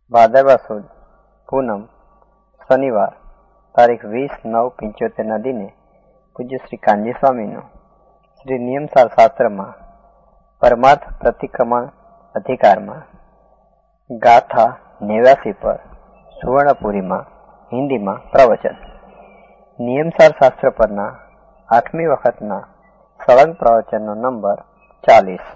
ભાદરવા સુદ પૂનમ શનિવાર તારીખ 20/9/75 દિને પૂજ્ય શ્રી કાનજી સ્વામીનું શ્રી નિયમસાર શાસ્ત્રમાં પરમાર્થ પ્રતિક્રમણ અધિકારમાં ગાથા 89 પર સુવર્ણપુરીમાં હિન્દીમાં પ્રવચન. નિયમસાર શાસ્ત્ર પરના 8મી વખતના સળંગ પ્રવચનનો નંબર 40.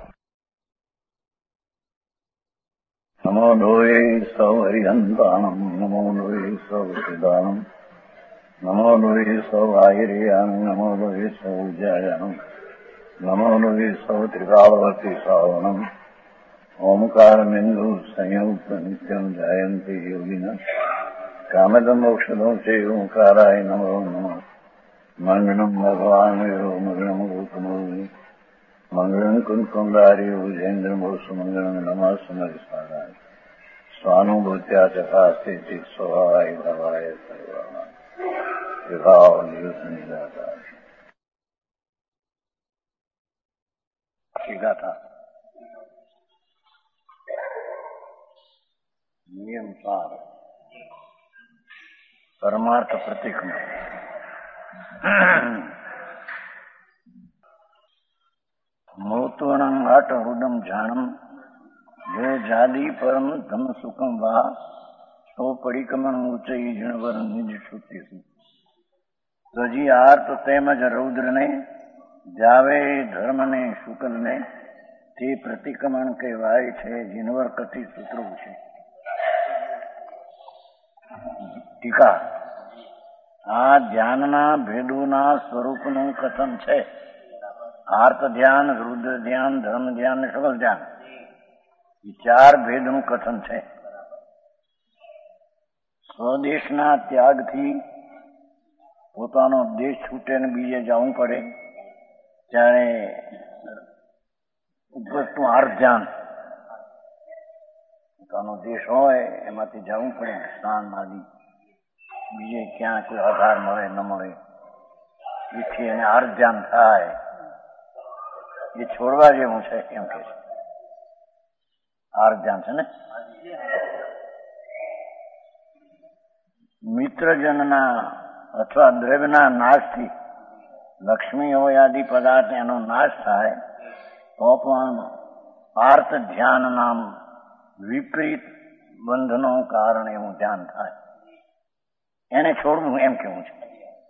નમો લોહે સૌ હરિહંતાણમ નમો લોહે સૌ સિદ્ધાણમ નમો લોહે સૌ આયર્યાન નમો લોહે સૌ જયાનમ નમો લોહે સૌ ત્રિકાળવતી શ્રાવણમ ઓમકાર બિંદુ સંયુક્ત નિત્યમ જાયંતી યોગિના કામદમ ઔષધો છે ઓંકારાય નમો નમઃ મંગળમ ભગવાન મંગળમ ગૌતમોની મંગળમ કુંકુંડારી ઉજેન્દ્રમો સુમંગળમ નમઃ સમરિસ્મરાય સ્વાનુભૂત્યા ચકાસ્તે ચિત સ્વભાવાય ભવાય સર્વમાં વિભાવ નિયુત નિજાતા ગાથા. નિયમસાર પરમાર્થ પ્રતિક્રમણ. મોતોણમ આટ હૃદમ જાણમ જો જાદી પરમ ધમ સુખમ વા સો પરિક્રમણ ઊંચઈ જણવર નિજ શ્રુતિ ત્વજી આર્ત તેમજ રૌદ્રને જાવે ધર્મને શુકલને તે પ્રતિક્રમણ કહેવાય છે જીનવર કથિત સૂત્રો છે. ટીકા. આ ધ્યાનના ભેદોના સ્વરૂપનું કથન છે. આર્ત ધ્યાન, રુદ્ર ધ્યાન, ધર્મ ધ્યાન અને સકલ ધ્યાન, એ 4 ભેદનું કથન છે. સ્વદેશના ત્યાગથી પોતાનો દેશ છૂટે ને બીજે જવું પડે ત્યારે ઉપરનું આર્ત ધ્યાન, પોતાનો દેશ હોય એમાંથી જવું પડે સ્નાન આદિ, બીજે ક્યાં કોઈ આધાર મળે ન મળે એથી એને આર્ત ધ્યાન થાય. એ છોડવા જેવું છે એમ કે છે. આર્ત ધ્યાન છે ને. મિત્રજનના અથવા દ્રવ્યના નાશથી લક્ષ્મી હોય આદિ પદાર્થ એનો નાશ થાય તો પણ આર્ત ધ્યાન નામ વિપરીત બંધનો કારણ એવું ધ્યાન થાય. એને છોડવું એમ કેવું છે.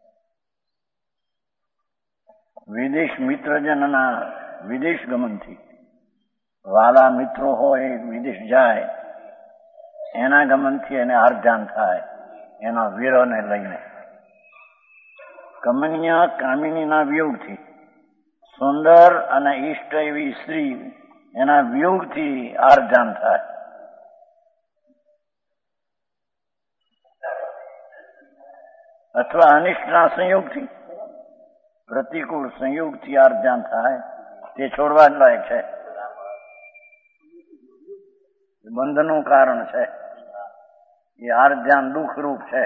વિદેશ મિત્રજનના વિદેશ ગમનથી વાલા મિત્રો હોય વિદેશ જાય એના ગમનથી એને આર્ત ધ્યાન થાય, એના વિરહને લઈને. કમનીય કામિનીના વિયોગથી, સુંદર અને ઈષ્ટ એવી સ્ત્રી એના વિયોગથી આર્ત ધ્યાન થાય. અથવા અનિષ્ટના સંયોગથી, પ્રતિકૂળ સંયોગથી આર્ત ધ્યાન થાય. તે છોડવા જ લાયક છે. બંધનું કારણ છે. એ આર્ત ધ્યાન દુઃખરૂપ છે.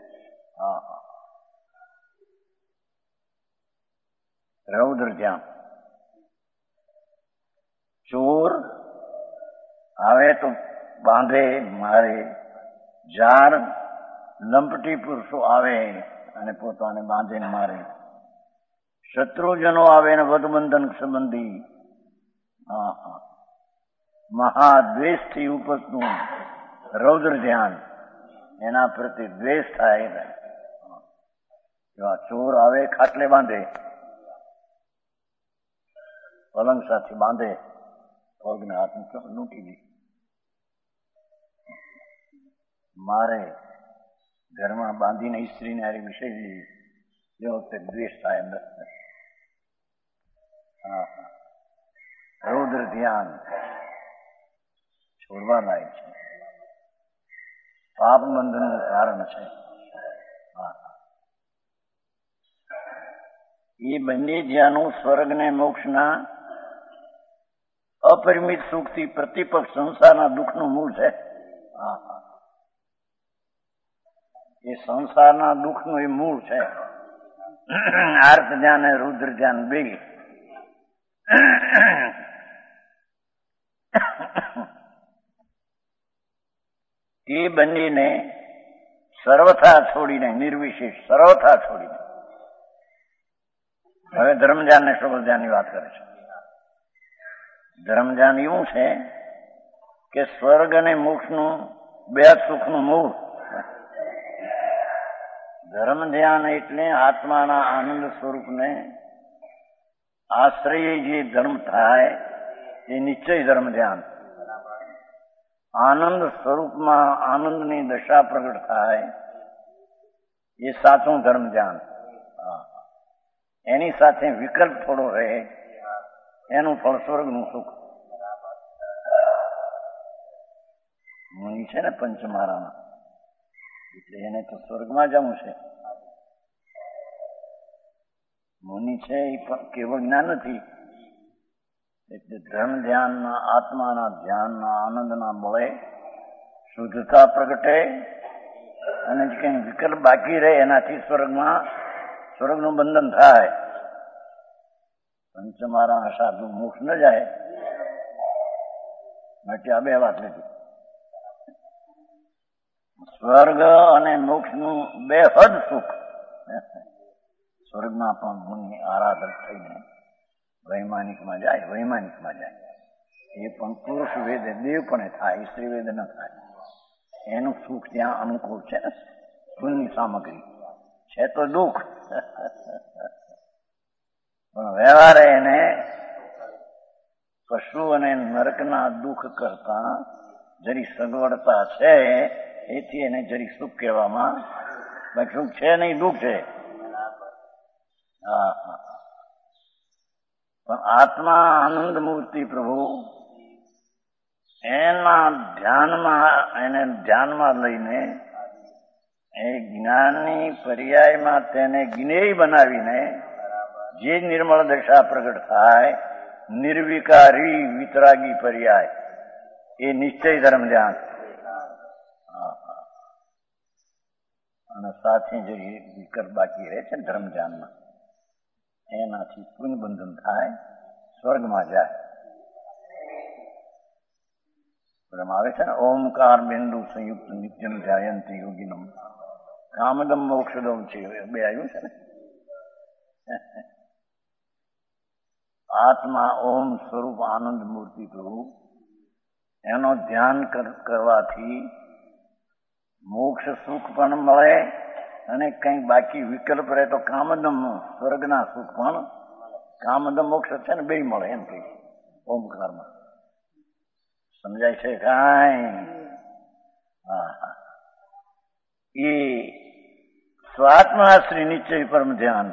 રૌદ્ર ધ્યાન. ચોર આવે તો બાંધે મારે, જાર લંપટી પુરુષો આવે અને પોતાને બાંધીને મારે, શત્રુજનો આવે ને વધબંધન સંબંધી, મહાદ્વેષથી ઉપજતું રૌદ્ર ધ્યાન, એના પ્રતિ દ્વેષ થાય. એવા ચોર આવે ખાટલે બાંધે, પલંગ સાથે બાંધે, પગને હાથ લૂંટી દે, મારે ઘરમાં બાંધીને સ્ત્રીને હારી વિષય લીધી, એ વખતે દ્વેષ થાય અંદર. રૌદ્ર ધ્યાન છોડવા લાયક છે. પાપ બંધનનું કારણ છે. એ બંને ધ્યાનો સ્વર્ગ ને મોક્ષના અપરિમિત સુખથી પ્રતિપક્ષ સંસારના દુઃખનું મૂળ છે. એ સંસારના દુઃખનું એ મૂળ છે. આર્ત ધ્યાન અને રુદ્ર ધ્યાન બે એ બંનેને સર્વથા છોડીને, નિર્વિશેષ સર્વથા છોડીને, હવે ધર્મધ્યાન ને સર્વધ્યાનની વાત કરે છે. ધર્મધ્યાન એવું છે કે સ્વર્ગ અને મોક્ષનું બે સુખનું મૂળ. ધર્મ ધ્યાન એટલે આત્માના આનંદ સ્વરૂપને આશ્રય જે ધર્મ થાય એ નિશ્ચય ધર્મ ધ્યાન. આનંદ સ્વરૂપમાં આનંદની દશા પ્રગટ થાય એ સાચું ધર્મ ધ્યાન. એની સાથે વિકલ્પ થોડો રહે એનું ફળ સ્વર્ગનું સુખ. મુનિ છે ને પંચમારાના, એટલે એને તો સ્વર્ગમાં જવું છે. મુનિ છે એ કેવળ જ્ઞાન નથી, એટલે ધર્મ ધ્યાનના આત્માના ધ્યાનના આનંદના બળે શુદ્ધતા પ્રગટે અને જે કંઈ વિકલ્પ બાકી રહે એનાથી સ્વર્ગનું બંધન થાય. પંચમારા સાધુ મોક્ષ ન જાય માટે આ બે વાત લીધી. સ્વર્ગ અને મોક્ષનું બે હદ સુખ. સ્વર્ગમાં પણ મુનિ આરાધક થઈને વૈમાનિકમાં જાય. એ પણ પુરુષ વેદ દેવ પણ થાય, સ્ત્રી વેદ ન થાય. એનું સુખ ત્યાં અનુકૂળ છે ને, પુણ્યની સામગ્રી છે તો દુઃખ, પણ વ્યવહારે એને પશુ અને નરકના દુઃખ કરતા જરી સગવડતા છે, એથી એને જરી સુખ કહેવામાં. બાકી સુખ છે નહીં, દુઃખ છે. પણ આત્મા આનંદ મૂર્તિ પ્રભુ એના ધ્યાનમાં લઈને એ જ્ઞાનની પર્યાયમાં તેને જ્ઞેય બનાવીને જે નિર્મળ દશા પ્રગટ થાય, નિર્વિકારી વિતરાગી પર્યાય, એ નિશ્ચય ધર્મ ધ્યાન. અને સાથે જે વિકલ્પ બાકી રહે છે ધર્મ ધ્યાનમાં, એનાથી પુણ્ય બંધન થાય, સ્વર્ગમાં જાય. આવે છે ને ઓમકાર બિંદુ સંયુક્ત નિત્યમ ધ્યાયંતિ યોગીનમ કામદમ મોક્ષદમ છે, બે આવ્યું છે ને. આત્મા ઓમ સ્વરૂપ આનંદ મૂર્તિ પ્રભુ, એનો ધ્યાન કરવાથી મોક્ષ સુખ પણ મળે અને કંઈ બાકી વિકલ્પ રહે તો કામદમ સ્વર્ગના સુખ પણ, કામદમ મોક્ષ છે ને બે મળે એમ કહી ઓમકારમાં. સમજાય છે કાંઈ? એ સ્વાત્માશ્રી નિશ્ચય પરમ ધ્યાન.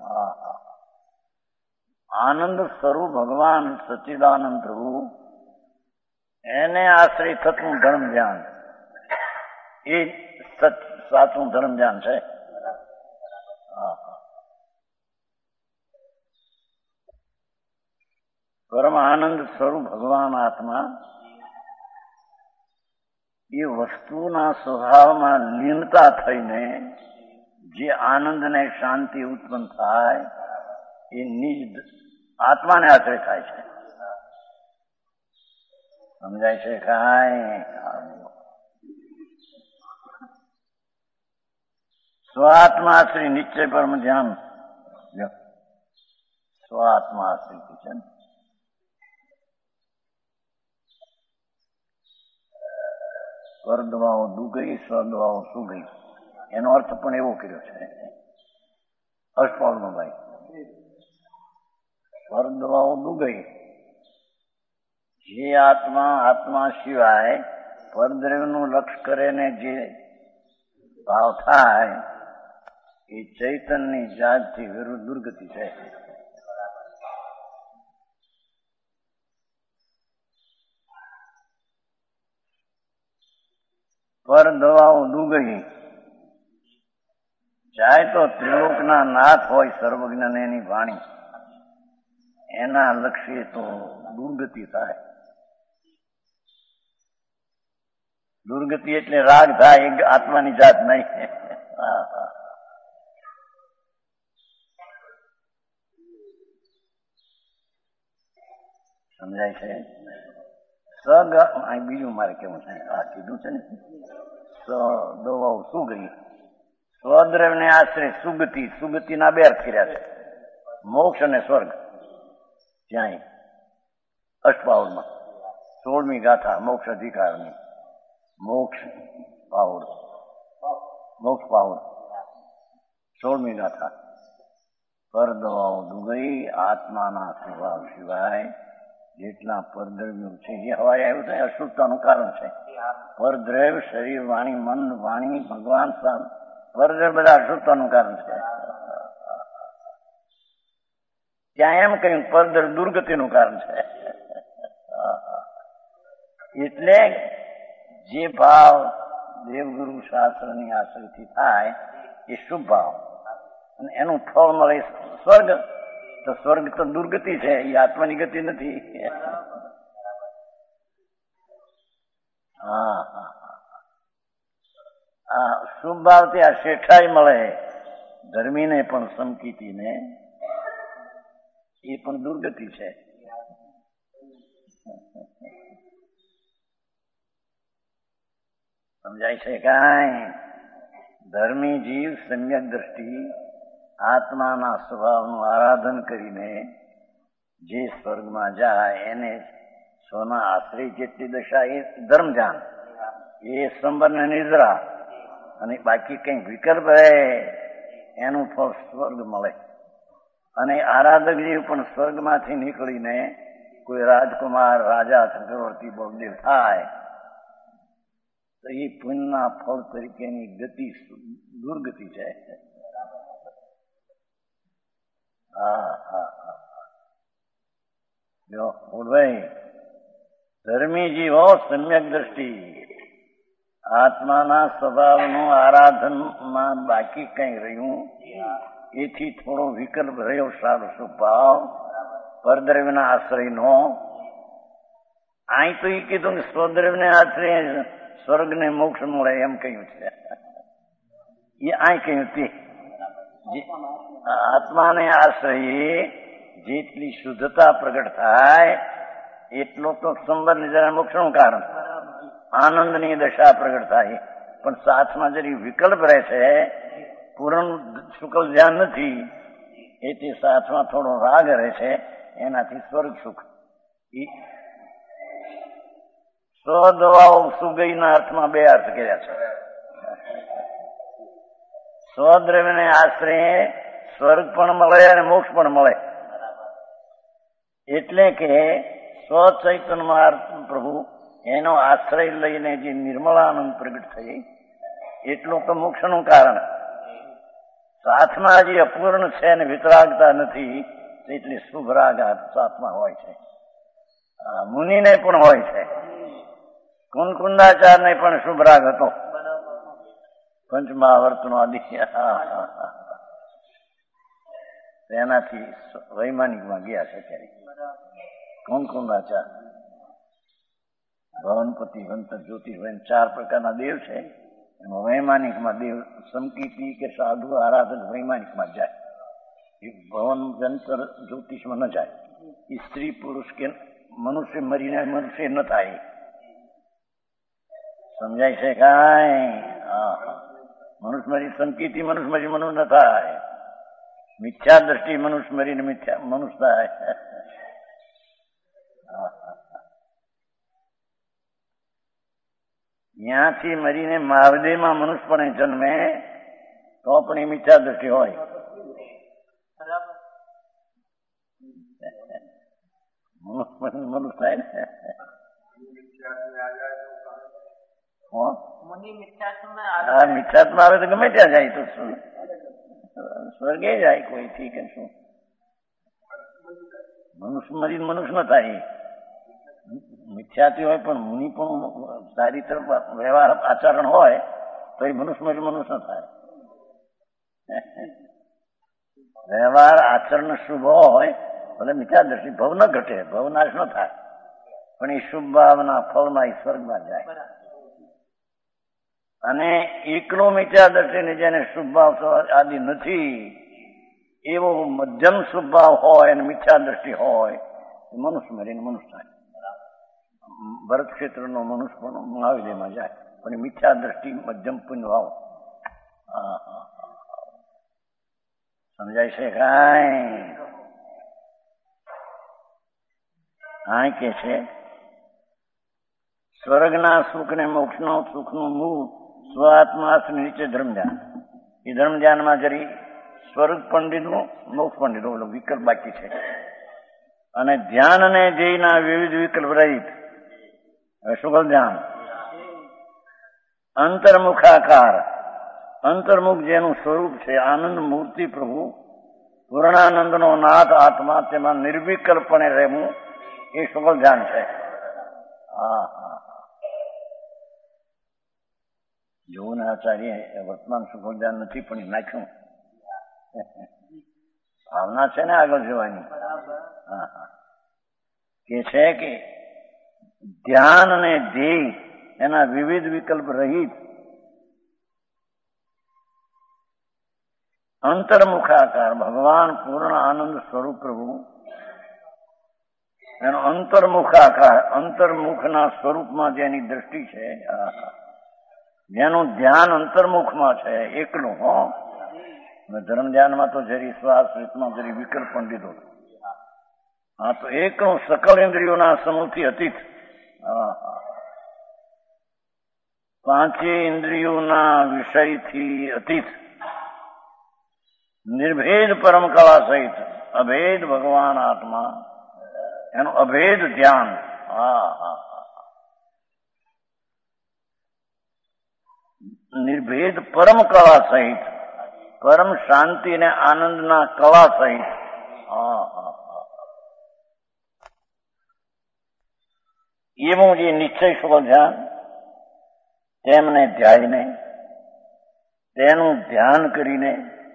આનંદ સ્વરૂપ ભગવાન સચ્ચિદાનંદ પ્રભુ એને આશ્રય થતું ધર્મ ધ્યાન, એ સાચું ધર્મ ધ્યાન છે. પરમ આનંદ સ્વરૂપ ભગવાન આત્મા એ વસ્તુના સ્વભાવમાં લીનતા થઈને જે આનંદ ને શાંતિ ઉત્પન્ન થાય એ નિજ આત્માને આશ્રય થાય છે. સમજાય છે કાંઈ? સ્વાત્માશ્રી નિશ્ચય પરમ ધ્યાન. સ્વાત્માશ્રી છે ને, સ્વર્દવાઓ દુ ગઈ, સ્વર્દવાઓ શું ગઈ, એનો અર્થ પણ એવો કર્યો છે અષ્ટપાળનો ભાઈ. સ્વર્દવાઓ દુ ગઈ, જે આત્મા સિવાય પરદ્રવ્યનું લક્ષ્ય કરે ને જે ભાવ થાય એ ચૈતનની જાતથી વિરુદ્ધ દુર્ગતિ છે. પર દવાઓ દુ ગઈ જાય તો ત્રિલોકના નાથ હોય સર્વજ્ઞ એની વાણી, એના લક્ષ્ય તો દુર્ગતિ થાય. દુર્ગતિ એટલે રાગ થાય, આત્માની જાત નહીં. સમજાય છે? બીજું મારે કેવું છે, આ કીધું છે ને દવાઓ સુગઈ, સ્વદ્રવ્ય ને આશ્રય સુગતિ, સુગતિના બે અર્થ કર્યા છે, મોક્ષ અને સ્વર્ગ. ત્યાં અષ્ટપાવડમાં 16મી ગાથા મોક્ષ અધિકારની, મોક્ષ પાવડ 16મી ગાથા. પર દવાઓ દુગઈ, આત્માના સ્વભાવ સિવાય જેટલા પરદ્રવ્યો છે એ હવાય આવ્યું છે, અશુદ્ધતાનું કારણ છે. પરદ્રવ્ય શરીર, વાણી, મન, વાણી, ભગવાન, પરદ્રવ્ય બધા અશુદ્ધતાનું કારણ છે. ત્યાં એમ કહ્યું પરદ્રવ્ય દુર્ગતિનું કારણ છે. એટલે જે ભાવ દેવગુરુ શાસ્ત્રની આશ્રયથી થાય એ શુભ ભાવ, અને એનું ફળ મળે સ્વર્ગ. તો સ્વર્ગ તો દુર્ગતિ છે, એ આત્માની ગતિ નથી. શુભ ભાવથી આ શેઠાઈ મળે ધર્મીને પણ, સમકીતીને, એ પણ દુર્ગતિ છે. સમજાય છે કાંઈ? ધર્મી જીવ સમ્યક દ્રષ્ટિ આત્માના સ્વભાવનું આરાધન કરીને જે સ્વર્ગમાં જાય એને સ્વના આશ્રય જેટલી દશા એ ધર્મ ધ્યાન, એ સંબર ને નિદ્રા, અને બાકી કંઈક વિકલ્પ રહે એનું ફળ સ્વર્ગ મળે. અને આરાધક જીવ પણ સ્વર્ગમાંથી નીકળીને કોઈ રાજકુમાર, રાજા, ચક્રવર્તી, બળદેવ થાય તો એ પુણ્યના ફળ તરીકેની ગતિ દુર્ગતિ છે. જો ભાઈ, ધર્મી જીવો સમ્યક દ્રષ્ટિ આત્માના સ્વભાવનું આરાધનમાં બાકી કઈ રહ્યું, એથી થોડો વિકલ્પ રહ્યો સારો સ્વભાવ પરદ્રવ્યના આશ્રયનો. અહીં તો એ કીધું કે સ્વદ્રવ્યને આશ્રય સ્વર્ગ ને મોક્ષ મળે એમ કહ્યું છે. એ અહીં કહ્યું તે આત્માને આશ્રયે જેટલી શુદ્ધતા પ્રગટ થાય એટલો તો સંબંધ જરા મોક્ષનું કારણ, આનંદની દશા પ્રગટ થાય. પણ સાથમાં જરી વિકલ્પ રહે છે, પૂર્ણ શુકલ ધ્યાન નથી, એટલે સાથમાં થોડો રાગ રહે છે, એનાથી સ્વર્ગ સુખ. સ્વદવાઓ સુગઈના અર્થમાં બે અર્થ કર્યા છે. સ્વદ્રવ્યને આશ્રય સ્વર્ગ પણ મળે અને મોક્ષ પણ મળે. એટલે કે સ્વચૈતન્યમાં પ્રભુ એનો આશ્રય લઈને જે નિર્મળાનંદ પ્રગટ થઈ એટલું તો મોક્ષનું કારણ. સાથમાં જે અપૂર્ણ છે અને વિતરાગતા નથી, એટલે શુભ રાગ સાથમાં હોય છે. મુનિને પણ હોય છે. કુંકુંદાચાર્યને પણ શુભ રાગ હતો, પંચમહાવર્તનો આદિ. તેનાથી વૈમાનિકમાં ગયા છે ત્યારે કુંકુંદાચાર્ય, ભવનપતિ, વંતર, જ્યોતિષ, 4 પ્રકારના દેવ છે. એમાં વૈમાનિકમાં દેવ સમકીતી કે સાધુ આરાધક વૈમાનિકમાં જાય, એ ભવન, જંતર, જ્યોતિષમાં ન જાય. એ સ્ત્રી પુરુષ કે મનુષ્ય મરીને મનુષ્ય ન થાય. સમજાય છે કાંઈ? મનુષ્ય મરી સંકીતી મનુષ્ય મરી મનુષ્ય ન થાય. મિથ્યા દ્રષ્ટિ મનુષ્ય મરીને મિથ્યા મનુષ્ય થાય. ત્યાંથી મરીને મહાદેવમાં મનુષ્યપણે જન્મે તો પણ એ મિથ્યા દ્રષ્ટિ હોય. મનુષ્ય થાય ને. મિથ્યાત્મા આવે તો ગમે ત્યાં જાય, તો સ્વર્ગે જાય કોઈ થી કે શું. મનુષ્ય મરી મનુષ્ય ન થાય. મિથ્યાથી હોય પણ મુનિ પણ સારી તરફ વ્યવહાર આચરણ હોય તો એ મનુષ્ય મરી મનુષ્ય ન થાય. વ્યવહાર આચરણ શુભ હોય ભલે મિથ્યાદર્શી, ભવ ન ઘટે, ભવનાશ ન થાય, પણ એ શુભ ભાવના ફળમાં એ સ્વર્ગમાં જાય. અને એકલો મિથ્યાદર્શીને જેને શુભ ભાવ આદિ નથી, એવો મધ્યમ શુભ ભાવ હોય અને મિથ્યા દ્રષ્ટિ હોય, મનુષ્ય મરીને મનુષ્ય થાય. ભરત ક્ષેત્રનો મનુષ્ય પણ મહાવિદ્યમાં જાય, પણ મિથ્યા દ્રષ્ટિ મધ્યમ પુણ્ય ભાવ. સમજાય છે કાંઈ? હા, કે છે સ્વર્ગના સુખ ને મોક્ષનો સુખનું મૂળ સ્વાત્મા નીચે ધર્મ ધ્યાન. એ ધર્મ ધ્યાનમાં જરી સ્વર્ગ પંડિતનું મોક્ષ પંડિતનું વિકલ્પ બાકી છે. અને ધ્યાન અને ધ્યેયના વિવિધ વિકલ્પ રહિત શુકલ ધ્યાન. અંતર્મુખાકાર, અંતર્મુખ જેનું સ્વરૂપ છે આનંદ મૂર્તિ પ્રભુ પૂર્ણાનંદનો નાથ આત્મા, તેમાં નિર્વિકલ્પણે રહેવું એ શુકલ ધ્યાન છે. જોવું ને આચાર્ય વર્તમાન શુકલ ધ્યાન નથી પણ નાખ્યું. ભાવના છે ને આગળ જવાની. કે છે કે ધ્યાન અને ધ્યેય એના વિવિધ વિકલ્પ રહિત અંતર્મુખાકાર ભગવાન પૂર્ણ આનંદ સ્વરૂપ પ્રભુ, એનો અંતર્મુખાકાર, અંતર્મુખના સ્વરૂપમાં જેની દ્રષ્ટિ છે, જેનું ધ્યાન અંતર્મુખમાં છે એકલું. ધર્મ ધ્યાનમાં તો જરી શ્વાસ રીતમાં જરી વિકલ્પ પણ લીધો. હા, તો એકલું સકલ ઇન્દ્રિયોના સમૂહથી અતીત, પાંચે ઇન્દ્રિયોના વિષયથી અતીત, નિર્ભેદ પરમ કળા સહિત અભેદ ભગવાન આત્મા, એનું અભેદ ધ્યાન. નિર્ભેદ પરમ કળા સહિત, પરમ શાંતિ અને આનંદના કળા સહિત એવું જે નિશ્ચય શુકલ ધ્યાન, તેમને ધ્યાઈને તેનું ધ્યાન કરીને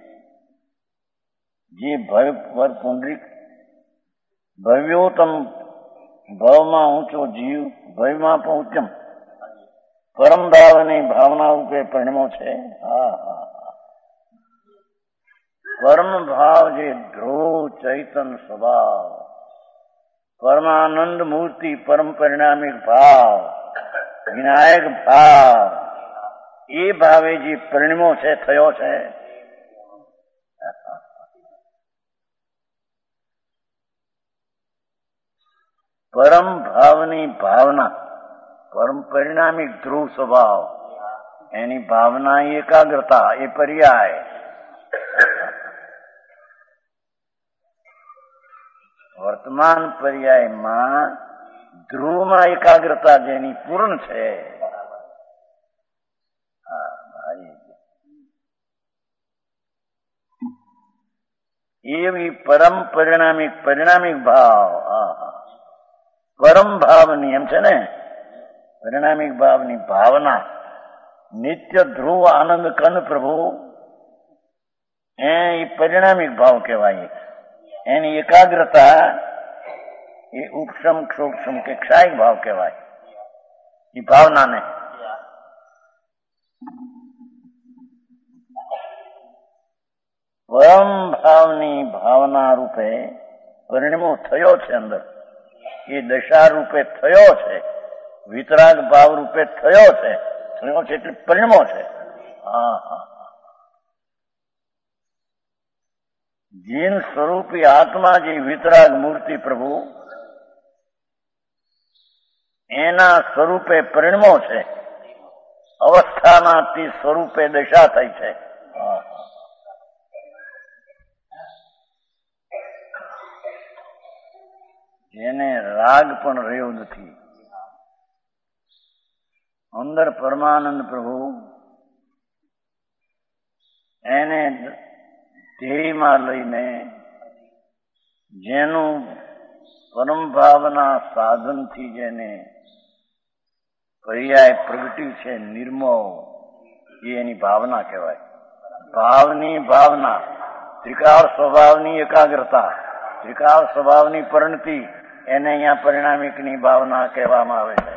જે ભય પર પુંડરીક ભવ્યોત્તમ, ભવમાં ઊંચો જીવ, ભયમાં પણ ઉત્તમ પરમ ભાવની ભાવના રૂપે પરિણમો છે. પરમ ભાવ જે ધ્રુવ ચૈતન સ્વભાવ, પરમાનંદ મૂર્તિ, પરમ પરિણામિક ભાવ, વિનાયક ભાવ, એ ભાવે જે પરિણમો છે, થયો છે, પરમ ભાવની ભાવના, પરમ પરિણામિક ધ્રુવ સ્વભાવ, એની ભાવના એકાગ્રતા, એ પર્યાય. વર્તમાન પર્યાયમાં ધ્રુવમાં એકાગ્રતા જેની પૂર્ણ છે, એવી પરમ પરિણામિક, પરિણામિક ભાવ, પરમ ભાવની, એમ છે ને, પરિણામિક ભાવની ભાવના, નિત્ય ધ્રુવ આનંદ કંદ પ્રભુ, એ પરિણામિક ભાવ કહેવાય. એની એકાગ્રતા એ ઉપશમ, ક્ષોક્ષમ કે ક્ષાયિક ભાવ કહેવાય. એ ભાવનાને પરમ ભાવની ભાવના રૂપે પરિણમો થયો છે. અંદર એ દશા રૂપે થયો છે, વિતરાગ ભાવ રૂપે થયો છે. થયો છે એટલે પરિણમો છે. જીન સ્વરૂપી આત્મા જે વિતરાગ મૂર્તિ પ્રભુ, એના સ્વરૂપે પરિણમો છે. અવસ્થામાંથી સ્વરૂપે દશા થઈ છે. જેને રાગ પણ રહ્યો નથી. અંદર પરમાનંદ પ્રભુ એને ધ્યેયમાં લઈને, જેનું પરમ ભાવના સાધનથી જેને પર્યાય પ્રગટ્યું છે, નિર્મોહ, એ એની ભાવના કહેવાય. ભાવની ભાવના, ત્રિકાળ સ્વભાવની એકાગ્રતા, ત્રિકાળ સ્વભાવની પરિણતિ, એને અહીંયા પરિણામિકની ભાવના કહેવામાં આવે છે.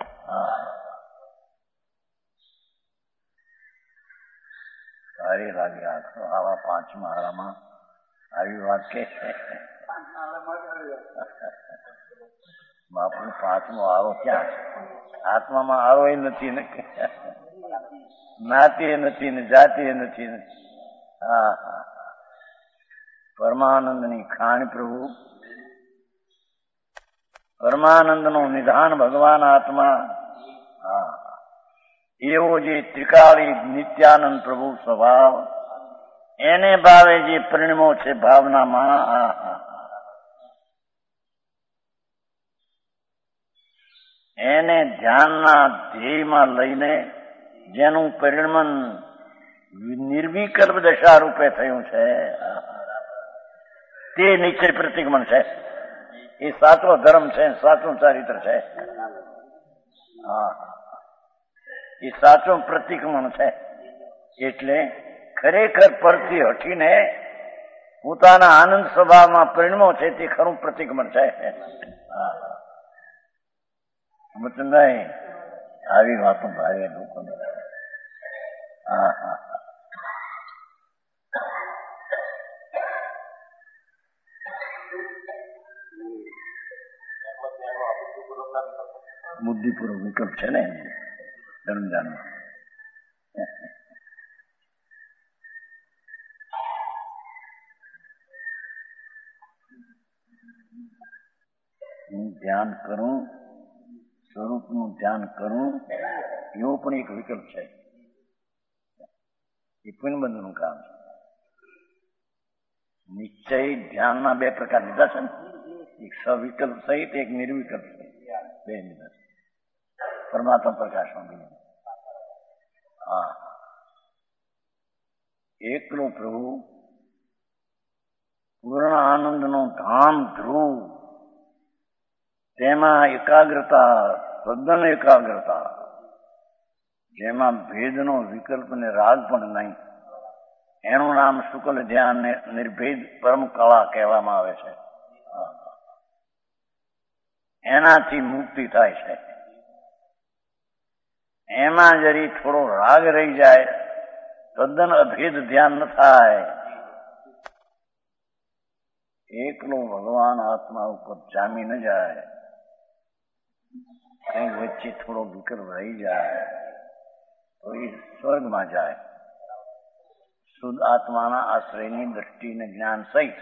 સારી લાગે આવા પાંચમા હારામાં આવી વાત કે છે. બાપુ પાંચમો આરો ક્યાં છે? આત્મામાં આરો એ નથી ને, જ્ઞાતિ નથી ને, જાતિ નથી ને. હા હા, પરમાનંદની ખાણ પ્રભુ, પરમાનંદ નું નિધાન ભગવાન આત્મા. હા, એવો જે ત્રિકાળી નિત્યાનંદ પ્રભુ સ્વભાવ, એને ભાવે જે પરિણમો છે ભાવનામાં. એને ધ્યાનના ધ્યેયમાં લઈને જેનું પરિણમન નિર્વિકલ્પ દશા રૂપે થયું છે તે નિશ્ચય પ્રતિક્રમણ છે. એ સાચો ધર્મ છે, સાચું ચારિત્ર છે. હા, એ સાચું પ્રતિક્રમણ છે. એટલે ખરેખર પરથી હટીને પોતાના આનંદ સ્વભાવમાં પરિણમો છે તે ખરું પ્રતિક્રમણ છે. નહીં આવી વાતો ભાવે લોકોને. હા હા, બુદ્ધિપૂર્વક વિકલ્પ છે ને ધર્મદાનમાં. હું ધ્યાન કરું, સ્વરૂપનું ધ્યાન કરું, એવો પણ એક વિકલ્પ છે. એ પુનબંધનું કામ છે. નિશ્ચય ધ્યાનના બે પ્રકાર લીધા છે ને, એક સવિકલ્પ સહિત, એક નિર્વિકલ્પ સહિત, બે લીધા છે પરમાત્મા પ્રકાશમાં બી. હા, એકલો પ્રભુ પૂર્ણ આનંદનો ધામ ધ્રુવ, તેમાં એકાગ્રતા, તદ્દન એકાગ્રતા, જેમાં ભેદનો વિકલ્પ ને રાગ પણ નહીં. એનું નામ શુક્લ ધ્યાન ને નિર્ભેદ પરમ કળા કહેવામાં આવે છે. એનાથી મુક્તિ થાય છે. એમાં જરી થોડો રાગ રહી જાય, તદ્દન અભેદ ધ્યાન ન થાય. એકલો ભગવાન આત્મા ઉપર જામી ન જાય, કઈ વચ્ચે થોડો વિકલ્પ રહી જાય તો એ સ્વર્ગમાં જાય. શુદ્ધ આત્માના આશ્રયની દ્રષ્ટિને જ્ઞાન સહિત.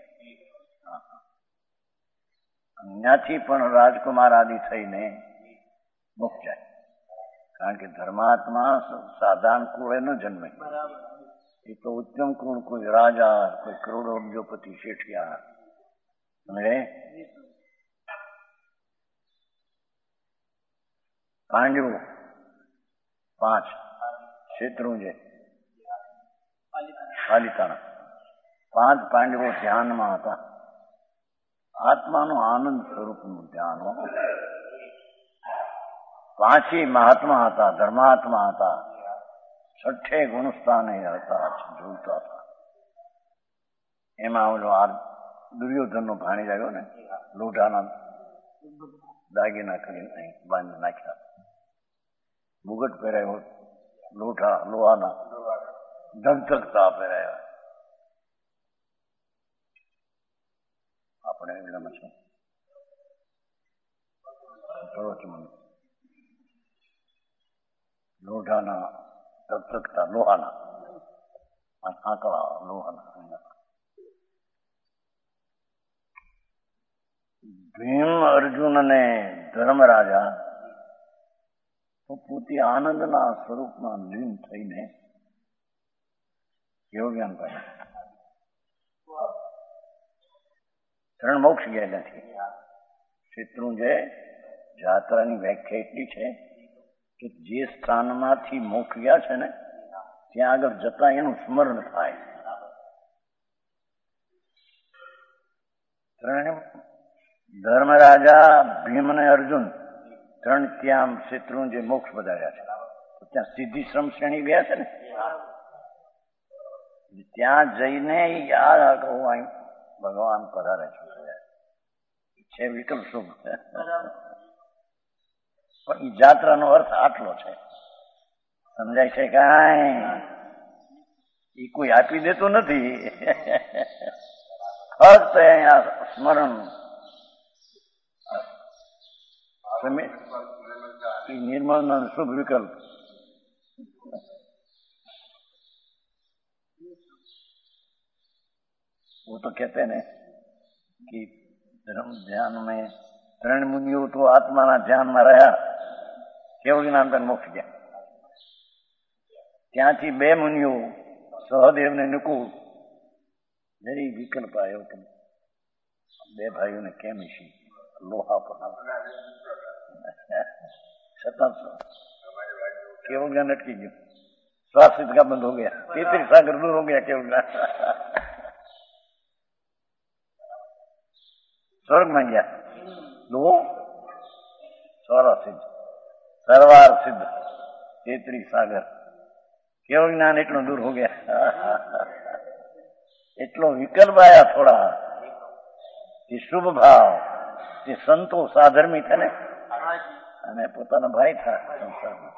અહીંયાથી પણ રાજકુમાર આદિ થઈને મુક્ત જાય. કારણ કે ધર્માત્મા સાધારણ કુળે ન જન્મે. એ તો ઉત્તમ કુળ, કોઈ રાજા, કોઈ કરોડોપતિ શેઠિયા. સમજે? પાંડવો 5, શેત્રુંજય, પાલિતાણા, 5 પાંડવો ધ્યાનમાં હતા. આત્માનું આનંદ સ્વરૂપનું ધ્યાન. 5 મહાત્મા હતા, ધર્માત્મા હતા. 6 ગુણસ્થાને હતા, જોતા હતા. એમાં ઓલો દુર્યોધનનો ભાણી આવ્યો ને, લોઢાના દાગીના કરીને બાંધી નાખ્યા, મુગટ પહેરાયો, લોઢા લોહાના ધગધગતા પહેરાયા. આપણે એમ છે લોઢાના ધગધગતા લોહાના આંકડા લોહાના. ભીમ, અર્જુન અને ધર્મરાજા પોતે આનંદના સ્વરૂપમાં લીન થઈને કેવું જ્ઞાન પામ્યા. 3 મોક્ષ ગયા નથી. શેત્રુંજય જાત્રાની વ્યાખ્યા એટલી છે કે જે સ્થાનમાંથી મોક્ષ ગયા છે ને ત્યાં આગળ જતા એનું સ્મરણ થાય. 3 ધર્મરાજા, ભીમ અને અર્જુન 3 ત્યાં શેત્રુંજય મોક્ષ બધાવ્યા છે. ત્યાં સીધી શ્રમ શ્રેણી ગયા છે ને, ત્યાં જઈને યાદ અહીં ભગવાન પધારે છે વિકલ્પ શુભ. પણ એ જાત્રાનો અર્થ આટલો છે, સમજાય છે? કાંઈ એ કોઈ આપી દેતું નથી. ફક્ત અહીંયા સ્મરણ. निर्मल शुभ विकल्प। वो तो कहते हैं कि धर्म ध्यान में 3 मुनियो तो आत्मा ध्यान में रहा केवल ज्ञान तक मोक्ष गया। ત્યાંથી 2 મુનિઓ સહદેવને નિકુળ જરી વિકલ્પ આવ્યો કે 2 ભાઈઓને કેમ ઈશી લોહા પર છતાં કેવળ જ્ઞાન અટકી ગયું, શ્વાસ का बंद हो गया, 33 सागर दूर हो गया केवल ज्ञान। स्वर्ग में गया, दो स्वर सिद्ध सरवार सिद्ध 33 सागर केवल ज्ञान एटलो दूर हो गया। एटलो विकल्प आया थोड़ा कि शुभ भाव कि संतो साधर्मी थे ने अने पोताना भाई था संसार में।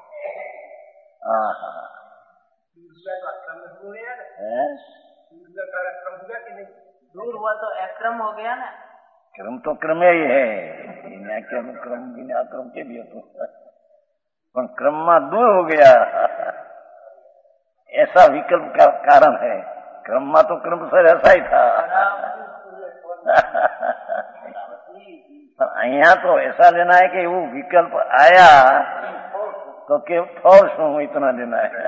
दूर हुआ तो अक्रम हो गया ना। क्रम तो क्रम ही है, क्रम बिना क्रम के भी तो पर क्रम में दूर हो गया, ऐसा विकल्प का कारण है। क्रम में तो क्रम सर ऐसा ही था। यहाँ तो ऐसा लेना है कि वो विकल्प आया तो के फोर्स में इतना लेना है।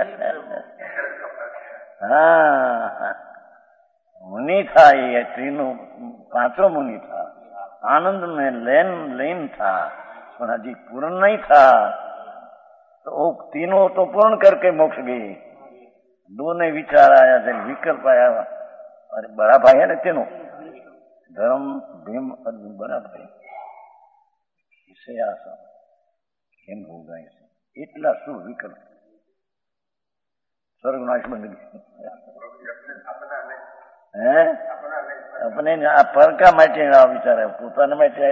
हाँ, मुनि था ये, 5 मुनि था, आनंद में लीन था, पर हजी पूर्ण नहीं था। तो वो तीनों तो पूर्ण करके मोक्ष गए। 2 ने विचार आया, जब विकल्प आया, अरे बड़ा भाई है ना तीनों, धर्म भीम अर्जुन बड़ा भाई, इसे आशा हिम होगा इसे इतना शुभ विकल्प स्वर्गनाश बन गए। अपने परका માટે વિચારે પોતાના માટે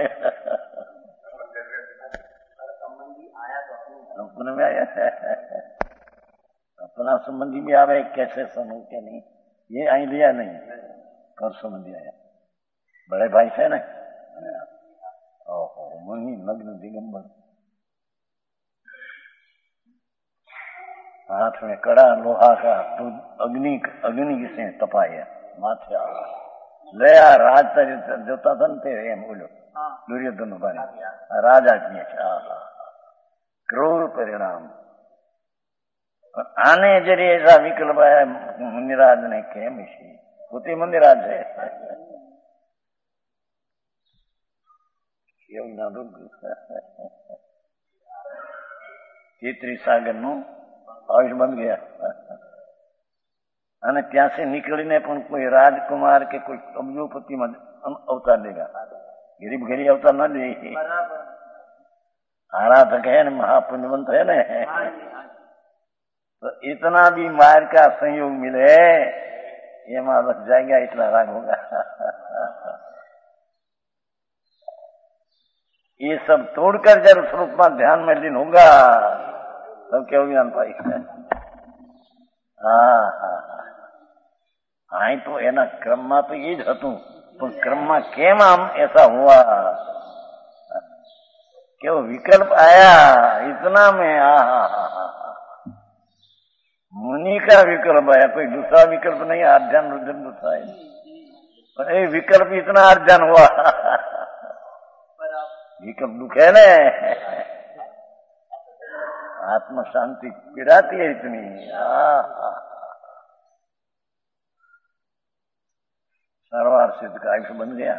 अपने में आया, अपना संबंधी भी आवे कैसे समूह के नहीं, ये आई लिया नहीं, कर संबंधी आया बड़े भाई से ना। ओहो मुनि नग्न दिगंबर, हाथ में कड़ा लोहा का, तो अग्नि से तपाया माथे आ ले आ राज जोता था ते एम बोलो दुर्योधन बने राजा किए क्रूर परिणाम। आने जरिए ऐसा विकल्प आया मुनिराज ने केम इसी पोते मुनिराज है ચેત્રી સાગર નું આયુષ બંધ ગયા અને ત્યાં से નીકળીને પણ કોઈ રાજકુમાર કે કોઈ કમજોપતિ માં અવતાર लेगा, गरीब गरीब अवतार न ले। आराधक है ना, महापुण्यवंत है ना, तो इतना भी मार का संयोग मिले ये मां बस जाएगा, इतना राग होगा। ये सब तोड़कर जब स्वरूप में ध्यान में लीन होगा तब क्या ज्ञान पाई। हाँ तो एना क्रम में तो ये हतु, पर क्रम में केम आम ऐसा हुआ कि वो विकल्प आया इतना में। मुनि का विकल्प आया, कोई दूसरा विकल्प नहीं, आर्जन रुद्र दूसरा है, पर ये विकल्प इतना आर्जन हुआ विकल्प दुख है न, आत्म शांति पिराती है इतनी। सर्वार सिद्ध का आयुष बन गया।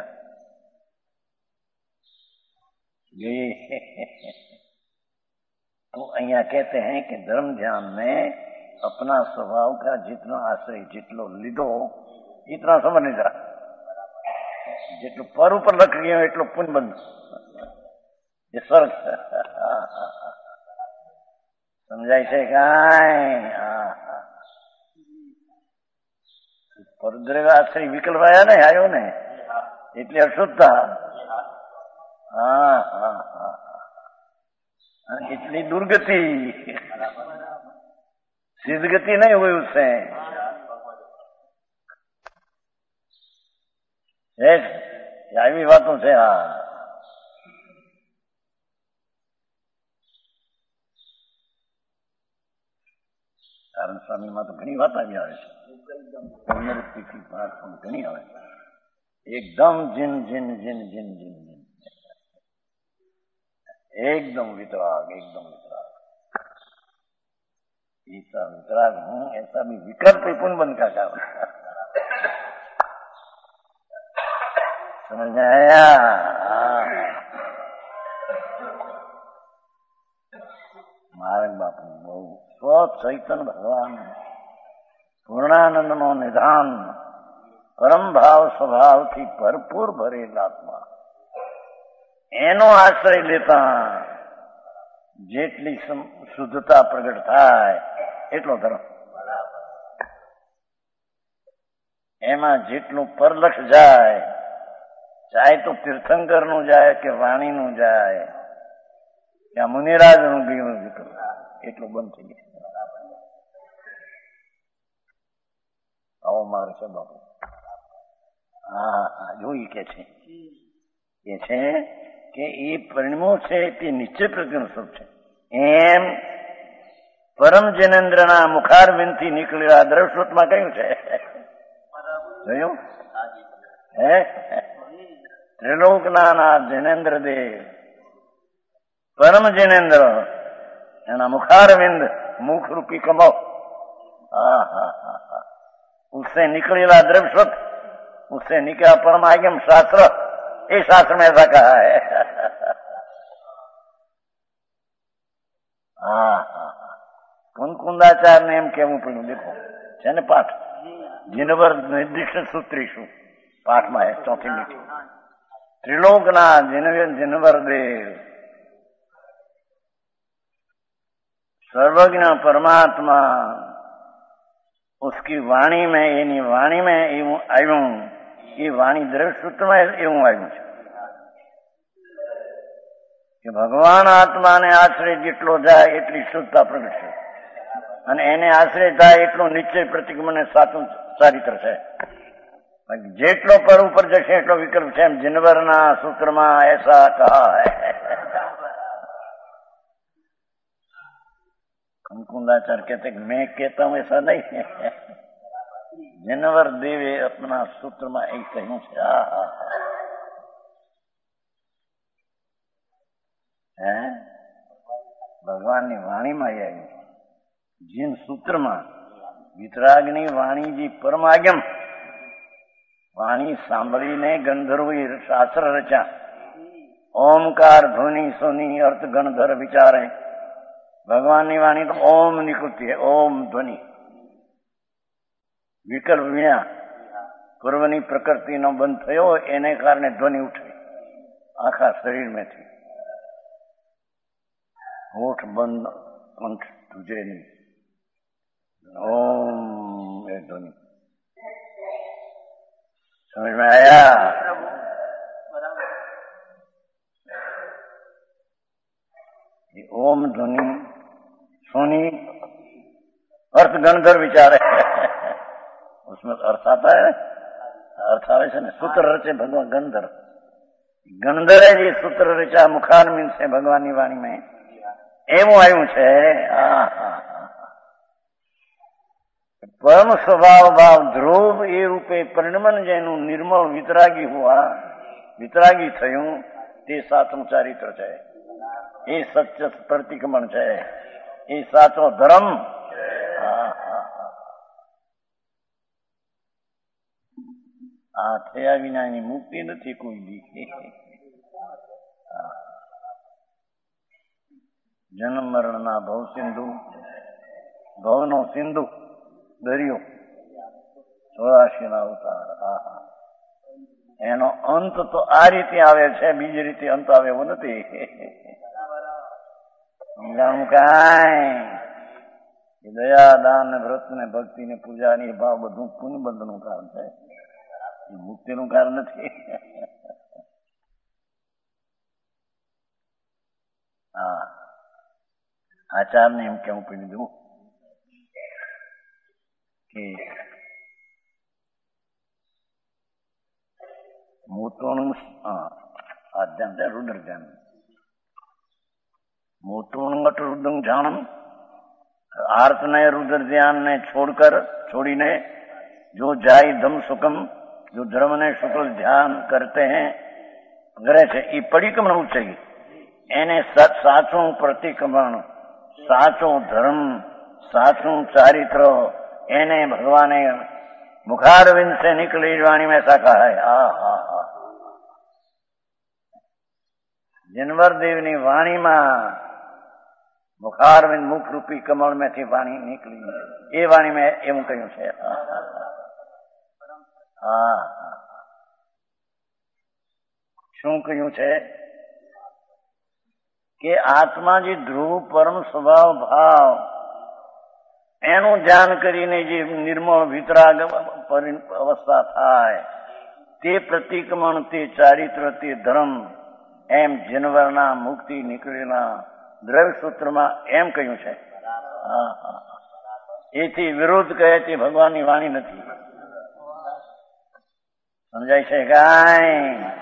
तो अहिया कहते हैं कि धर्म ध्यान में अपना स्वभाव का जितना आश्रय जितलो लीधो इतना समझ नहीं जा, जितलो पर ऊपर रख गया एटलो पुण्य बंद ये स्वर्ग समझाय છે કાંઈ। પરદ્રવ આશ્રય વિકલ્પ આયા ને આવ્યો ને એટલે અશુદ્ધતા। इतनी दुर्गति सिद्धगति नहीं हुई उससे। આવી વાતો છે। કારણ સ્વામીમાં તો ઘણી વાત આવી આવે છે, વાત પણ ઘણી આવે છે. એકદમ જીન જીન જીન જીન જીન જીન, एकदम वितराग, एकदम वितराग. ऐसा वितराग हूं, ऐसा भी विकल्प पुण्य बन का काम. समझ में आया? માર્ગ બાપુ બહુ સ્વ ચૈતન્ય ભગવાન પૂર્ણાનંદ નો નિધાન પરમ ભાવ સ્વભાવથી ભરપૂર ભરેલા આત્મા, એનો આશ્રય લેતા જેટલી શુદ્ધતા પ્રગટ થાય એટલો ધર્મ. એમાં જેટલું પરલક્ષ જાય, ચાહે તો તીર્થંકર નું જાય કે વાણી નું જાય કે મુનિરાજ નું બીણું નીકળે, એટલું બંધ થઈ જાય. આવો મારે છે બાપુ. હા જોઈ કે છે કે એ પરિણમો છે તે નિશ્ચય પ્રજ્ઞ સ્વરૂપ છે. એમ પરમ જનેન્દ્રના મુખારવિંદ થી નીકળેલા દ્રવસ્વતમાં કયું છે? જોયું? હે ત્રિલોકના જનેન્દ્ર દેવ પરમ જનેન્દ્ર, એના મુખારવિંદ મુખ રૂપી કમો, उससे निकलेला द्रवस्वत, उससे निकला परमागम शास्त्र, ये शास्त्र में ऐसा कहा है. કુંકુંદાચાર્ય ને એમ કેવું પડ્યું, દેખો છે ને પાઠ જીનવર નિર્દિષ્ટ સૂત્રીશું, પાઠમાં હે ચોથી મીઠી. त्रिलोकना जिनवर देव सर्वज्ञ परमात्मा, उसकी वाणी में एनी वाणी में એવું આવ્યું, એ વાણી દ્રવ્ય સૂત્રમાં એવું આવ્યું છે કે ભગવાન આત્માને આશ્રય જેટલો જાય એટલી શુદ્ધતા પ્રગટ છે, અને એને આશ્રય થાય એટલું નિશ્ચય પ્રતિક્રમણ સાચું ચારિત્ર છે. જેટલો પર ઉપર જશે એટલો વિકલ્પ છે, એમ જીનવરના સૂત્રમાં એસા કહા હૈ. कुंकुंदाचार्य कहते मैं कहता हूं ऐसा नहीं है, जनवर देवे अपना सूत्र में एक कहूं है भगवान ની વાણીમાં આવી, જીન સૂત્રમાં વિતરાગની વાણીજી પરમાગમ વાણી સાંભળીને ગંધર્વે શાસ્ત્ર રચ્યા. ઓમકાર ધ્વનિ સુની અર્થ ગણધર વિચારે. ભગવાનની વાણી તો ઓમ નીકળતી है, ओम ध्वनि. વિકલ્પ વિના પૂર્વની પ્રકૃતિનો બંધ થયો, એને કારણે ધ્વનિ ઉઠી આખા શરીરમાંથી. હોઠ બંધ, કંઠ તુજે નહીં, ओम એ ધ્વનિ. समझ में आया? ये ओम ध्वनि सोनी अर्थ गणधर विचार है, उसमें अर्थ आता है, अर्थ आवे છે ને સૂત્ર રચે ભગવાન ગણધર. ગણધરે જે સૂત્ર રચ્યા મુખારવિંદ છે ભગવાનની વાણીમાં, એવું આવ્યું છે. પરમ સ્વભાવ ભાવ ધ્રુવ એ રૂપે પરિણમન જેનું નિર્મળ વિતરાગી હોવા, વિતરાગી થયું, તે સાચું ચારિત્ર છે, એ સત્ય પ્રતિક્રમણ છે, એ સાચો ધર્મ. આ થયા વિનાની મુક્તિ નથી કોઈ દી. જન્મ મરણના ભવ સિંધુ, ભવનો સિંધુ દરિયો, 84 ના અવતાર. એનો અંત તો આ રીતે આવે છે, બીજી રીતે અંત આવે એવો નથી. કાંઈ દયા દાન વ્રત ને ભક્તિ ને પૂજા ની ભાવ બધું પુણ્યબંધ નું કારણ છે, મુક્તિ નું કારણ નથી. હા, આચાર ને એમ કેવું પડી દઉં કે મોટોનું આધ્યાન છે, રુદ્ર ધ્યાન. મોટોનું રુદ્ર જાણમ आर्त ने रुद्र ध्यान ने छोड़ीने जो जाय धम सुखम, जो धर्म ने शुक्ल ध्यान करते हैं करे છે એ પરિક્રમણ ઉચેગી એને સાચું પ્રતિક્રમણ, સાચું ધર્મ, સાચું ચારિત્ર એને ભગવાને मुखारविंद से निकली वाणी में ऐसा कहा है। जिनवर देवनी वाणी में मुखारविंद मुख रूपी कमल में थी वाणी निकली, ये वाणी में एवं कहूं છે। શું કહ્યું છે કે આત્માજી ધ્રુવ પરમ સ્વભાવ ભાવ એનું ધ્યાન કરીને જે નિર્મળ વિતરાગ અવસ્થા થાય તે પ્રતિક્રમણ, તે ચારિત્ર, તે ધર્મ એમ જીનવરના મુક્તિ નીકળેલા દ્રવ્ય સૂત્રમાં એમ કહ્યું છે। એથી વિરુદ્ધ કહે તે ભગવાનની વાણી નથી। સમજાય છે કાંઈ?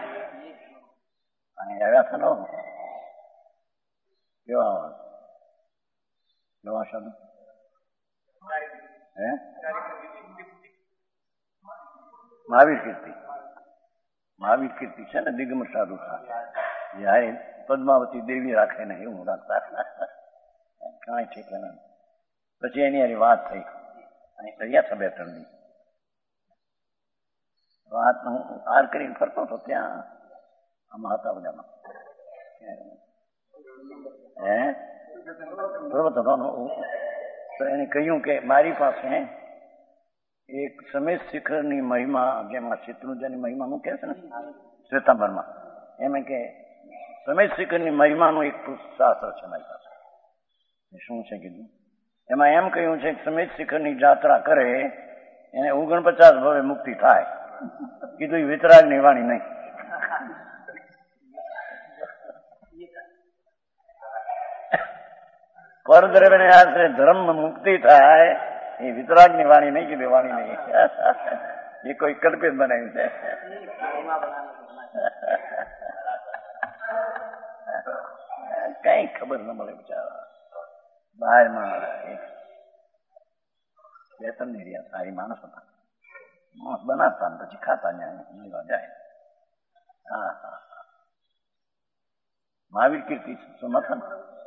આવ્યા ખરો કેવા કેવા શબ્દ મહાવીર કીર્તિ છે ને, દિગમ સાધુ જયારે પદ્માવતી દેવી રાખે ને એવું રાખતા કાંઈ ઠીક નથી। પછી એની હારી વાત થઈ અહીં કર્યા છે 2-3 દી વાત હું આર કરીને ફરતો હતો ત્યાં આમાં હતા બધામાં બરોબર તો એને કહ્યું કે મારી પાસે એક સમેત શિખરની મહિમા, જેમાં શત્રુંજયની મહિમાનું કહે છે ને શ્વેતાંબરમાં, એમ કે સમેત શિખરની મહિમાનું એક શાસ્ત્ર છે મારી પાસે। શું છે કીધું એમાં એમ કહ્યું છે કે સમેત શિખરની જાત્રા કરે એને 49 ભવે મુક્તિ થાય। કીધું વિતરાગની વાણી નહીં। પરદ્રવ્યને આશ્રય ધર્મ મુક્તિ થાય એ વિતરાગની વાણી નહીં કીધી, વાણી નહીં, એ કોઈ કલ્પિત બનાવ્યું છે। કઈ ખબર ન મળે બિચારા। બહારમાં 2-3 એરિયા સારી માણસ હતા, બનાવતા પછી ખાતા જાય। મહાવીર કીર્તિ સમર્થન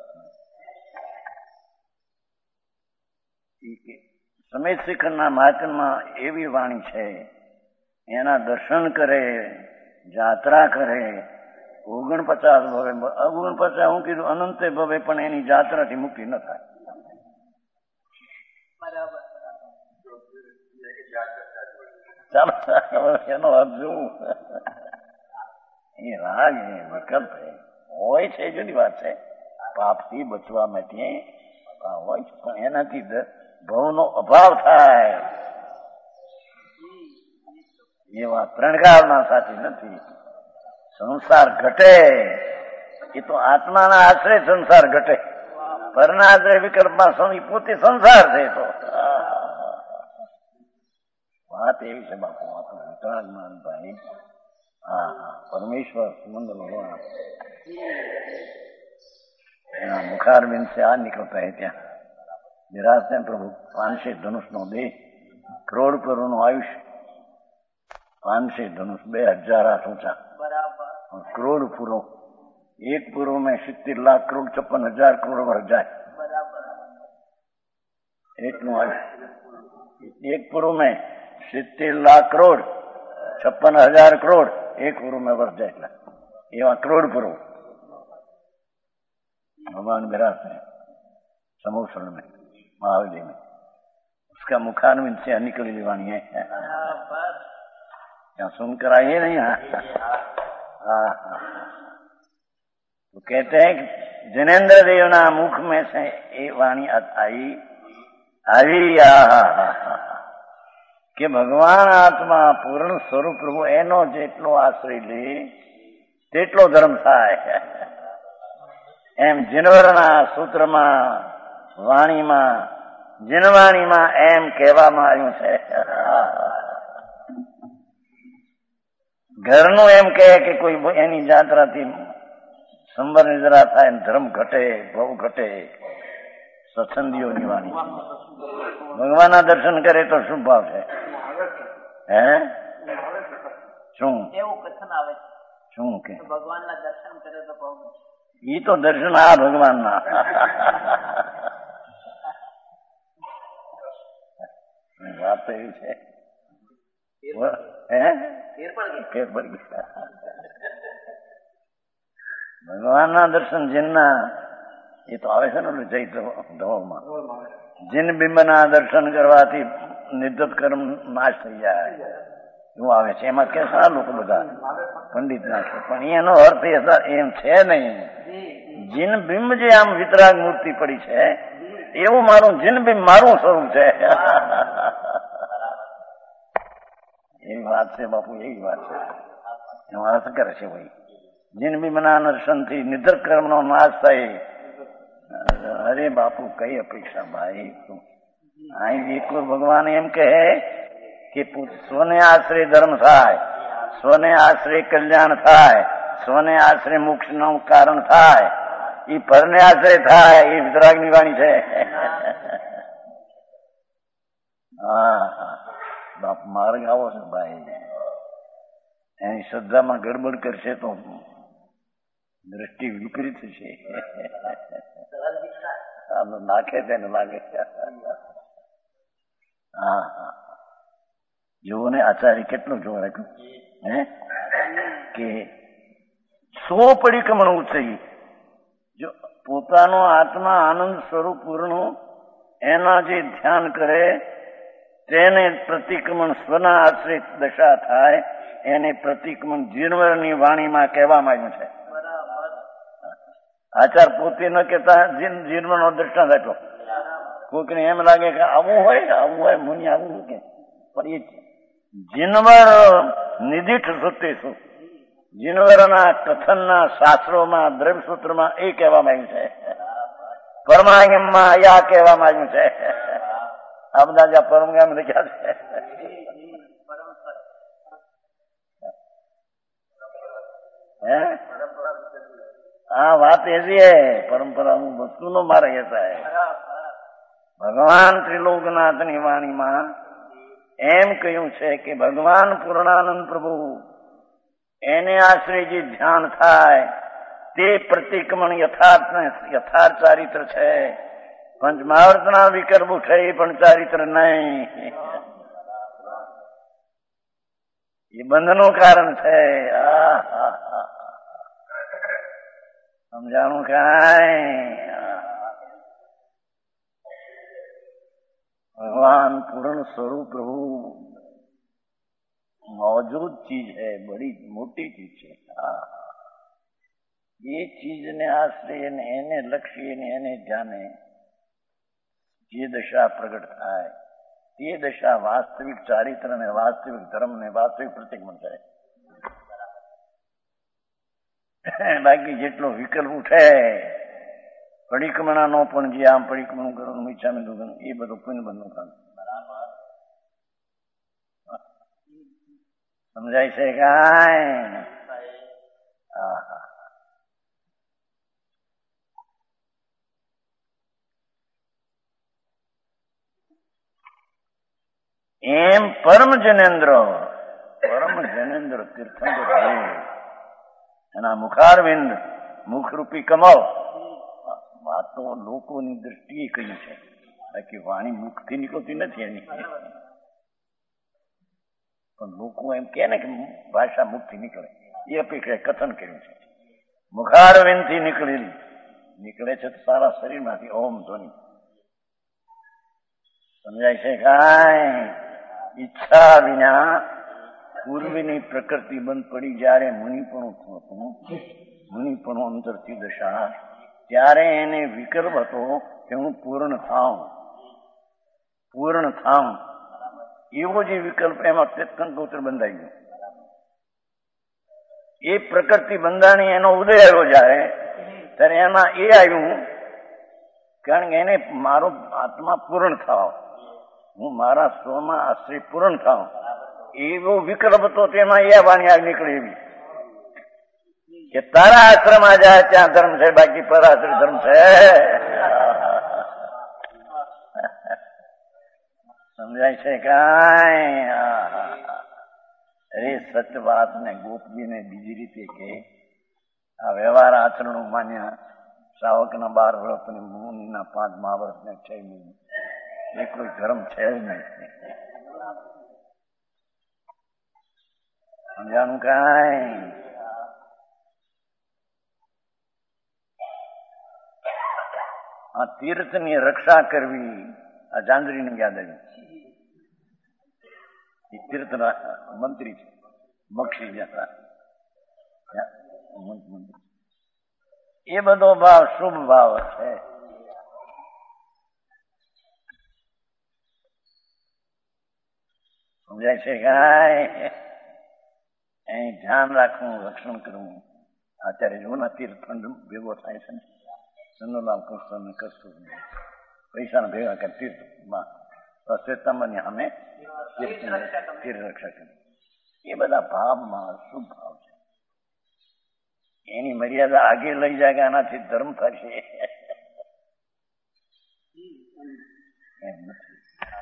સમેત શિખરના મહાત્મા એવી વાણી છે, એના દર્શન કરે, જાત્રા કરે, 49 ભવે, 49 હું કીધું અનંતે ભવે, પણ એની જાત્રાથી મુક્તિ ન થાય। ચાલો એનો અર્થ શું એ રાગ વિકલ્પ હોય છે, જુદી વાત છે। પાપથી બચવા માટે હોય છે, પણ એનાથી ભવનો અભાવ થાય એ વાત ત્રણકાળના સાચી નથી। સંસાર ઘટે એ તો આત્માના આશ્રય સંસાર ઘટે, પરના આશ્રય વિકલ્પમાં સ્વામી પોતે સંસાર છે। તો વાત એવી છે બાપુ, આપણું વિતરાગમાન ભાઈ, પરમેશ્વર મંગલ ભગવાન એના मुखारविंद से आ निकलता है ત્યાં विराजते हैं प्रभु। 500 धनुष નો દેહ, કરોડ કરોડનું આયુષ્ય, 500 धनुष 2000 हाथ ऊंचा, करोड़ पूर्व, एक पूर्व में 70 लाख करोड़ 56,000 करोड़ वर्ष जाए, એટલું આયુષ્ય। एक पूर्व में 70 लाख करोड़ 56,000 करोड़ एक पूर्व में वर्ष जाए, એટલે એવા કરોડ પૂર્વ भगवान विराजते हैं समूसरण में, महावली में। उसका मुखारविंद से निकली वाणी है, क्या सुनकर आइए नहीं? तो कहते हैं कि जिनेन्द्र देवना मुख में से ये वाणी आई कि भगवान आत्मा पूर्ण स्वरूप प्रभु एनो जेटलो आश्रय ले तेटलो धर्म थाय। एम जिनवરના સૂત્રમાં, વાણીમાં, જીનવાણીમાં એમ કહેવામાં આવ્યું છે। ઘરનું એમ કહે કે કોઈ એની જાત્રાથી સંબર નિદ્રા થાય, ધર્મ ઘટે, ભવ ઘટે, સત્સંગીઓની વાણી છે. ભગવાનના દર્શન કરે તો શું ભાવ છે? હે શું એવું કથન આવે છે શું કે ભગવાનના દર્શન કરે તો બહુ ઈ તો દર્શન આ ભગવાનના. વાત તો એવી છે. ભગવાનના દર્શન જેમના એ તો આવે છે ને ચૈત્ર ધોળમાં જીન બિંબના દર્શન કરવાથી નિર્દત કર્મ નાશ થઈ જાય એવું આવે છે. એમાં કે સારા લોકો બધા પંડિત ના છે, પણ એનો અર્થ એમ છે નહીં. જીન બિંબ જે આમ વિતરાગ મૂર્તિ પડી છે એવું મારું જીન બિંબ મારું સ્વરૂપ છે. એવી વાત છે બાપુ, એવી વાત છે. એનો અર્થ કરે છે ભાઈ જીન બિંબના દર્શનથી નિર્દત કર્મનો નાશ થાય. અરે બાપુ કઈ અપેક્ષા ભાઈ. અહીં એકલું ભગવાન એમ કહે કે સ્વને આશ્રય ધર્મ થાય, સ્વને આશ્રય કલ્યાણ થાય, સ્વને આશ્રય મોક્ષ નું કારણ થાય. એ પરને આશ્રય થાય એ વિતરાગની વાણી છે. હા બાપ માર્ગ આવો છે ભાઈ. એની શ્રદ્ધામાં ગડબડ કરશે તો દ્રષ્ટિ વિપરીત છે. નાખે તેને લાગે. હા હા જુઓ ને આચાર્ય કેટલું જોવા રાખ્યું હે કે સો પરિક્રમણ ઉત્સવી. જો પોતાનો આત્મા આનંદ સ્વરૂપ પૂર્ણ એના જે ધ્યાન કરે તેને પ્રતિક્રમણ સ્વના આશ્રિત દશા થાય. એને પ્રતિક્રમણ જીર્ણવરની વાણીમાં કહેવામાં આવ્યું છે. આચાર પોતે ન કહેતા જીર્ણનો દ્રષ્ટાંત આપ્યો. કોઈકને એમ લાગે કે આવું હોય મુનિ આવું કે પણ એ જીનવર નિધિઠ સૂત્રીશું. જીનવરના કથનના શાસ્ત્રોમાં દ્રવ્યસૂત્રમાં એ કહેવામાં આવ્યું છે. પરમાગમમાં યા કહેવામાં આવ્યું છે. આ બધા જ્યાં પરમગામ લખ્યા છે. હે આ વાત એસી હૈ પરંપરા વસ્તુ નો મારે એસા હૈ. ભગવાન ત્રિલોકનાથની વાણીમાં એમ કહ્યું છે કે ભગવાન પૂર્ણાનંદ પ્રભુ એને આશ્રય જે ધ્યાન થાય તે પ્રતિક્રમણ યથાર્થ ચારિત્ર છે. પંચમહાવર્તના વિકલ્પ ઉઠે એ પણ ચારિત્ર નહીં. એ બંધનું કારણ છે. સમજાણું કાંઈ? भगवान पूर्ण स्वरूप प्रभु मौजूद चीज है, बड़ी मोटी चीज है. ये चीज ने आश्रय ने એને લક્ષ્ય ને એને જાણે જે દશા પ્રગટ થાય તે દશા વાસ્તવિક ચારિત્ર ને વાસ્તવિક ધર્મ ને વાસ્તવિક પ્રતિક્રમણ છે. બાકી જેટલો વિકલ્પ ઉઠે પરિક્રમણાનો પણ જે આમ પરિક્રમણ કરવાનું ઈચ્છા મેં એ બધું પુણ્ય બંધનું કામ. સમજાય છે કાંઈ? એમ પરમ જનેન્દ્ર તીર્થંકર એના મુખારવિંદ મુખરૂપી કમળ. વાત તો લોકોની દ્રષ્ટિએ કહ્યું છે, બાકી વાણી મુખથી નીકળતી નથી એની. પણ લોકો એમ કે ને કે ભાષા મુખથી નીકળે એ અપેક્ષા કથન કર્યું છે. મુખારવિંદ થી નીકળે છે તો સારા શરીરમાંથી ઓમ ધ્વનિ. સમજાય છે કાંઈ? ઈચ્છા વિના પૂર્વીની પ્રકૃતિ બંધ પડી જ્યારે મુનિપણું અંતરથી દશા, ત્યારે એને વિકલ્પ હતો કે હું પૂર્ણ થાઉં. એવો જે વિકલ્પ એમાં તીર્થંકર બંધાઈ ગયો. એ પ્રકૃતિ બંધાણી એનો ઉદય આવ્યો જ્યારે ત્યારે એમાં એ આવ્યું કારણ કે એને મારો આત્મા પૂર્ણ થાવ, હું મારા સ્વમાં આશ્રય પૂર્ણ થાવ એવો વિકલ્પ હતો. તેમાં એ વાણી આગ નીકળી એવી કે તારા આશ્રમમાં જાય ત્યાં ધર્મ છે, બાકી પરાશ્રય ધર્મ છે. સમજાય છે કાંઈ? અરે સત્ય વાત ને ગોપજીને બીજી રીતે કે આ વ્યવહાર આચરણ માન્યા શ્રાવકના 12 વ્રત ને મુનિના 5 મહાવ્રત ને 6 મહિને એ કોઈ ધર્મ છે જ નહીં. સમજાનું કાંઈ? આ તીર્થની રક્ષા કરવી આ જાંજરીને યાદ આવી. એ તીર્થ મંત્રી છે, બક્ષી જતા એ બધો ભાવ શુભ ભાવ છે. સમજાય છે કાંઈ? અહીં ધ્યાન રાખવું, રક્ષણ કરવું. અત્યારે જૂના તીર્થખંડ ભેગો થાય છે ને, ચંદ્રલાલ કૃષ્ણ કશું પૈસા ભેગા કરે તીર્થમાં શ્વેતાંબરની સામે તીર્થ રક્ષા કરે. એ બધા ભાવમાં શુભ ભાવ છે. એની મર્યાદા આગે લઈ જાય કે આનાથી ધર્મ થશે એમ નથી.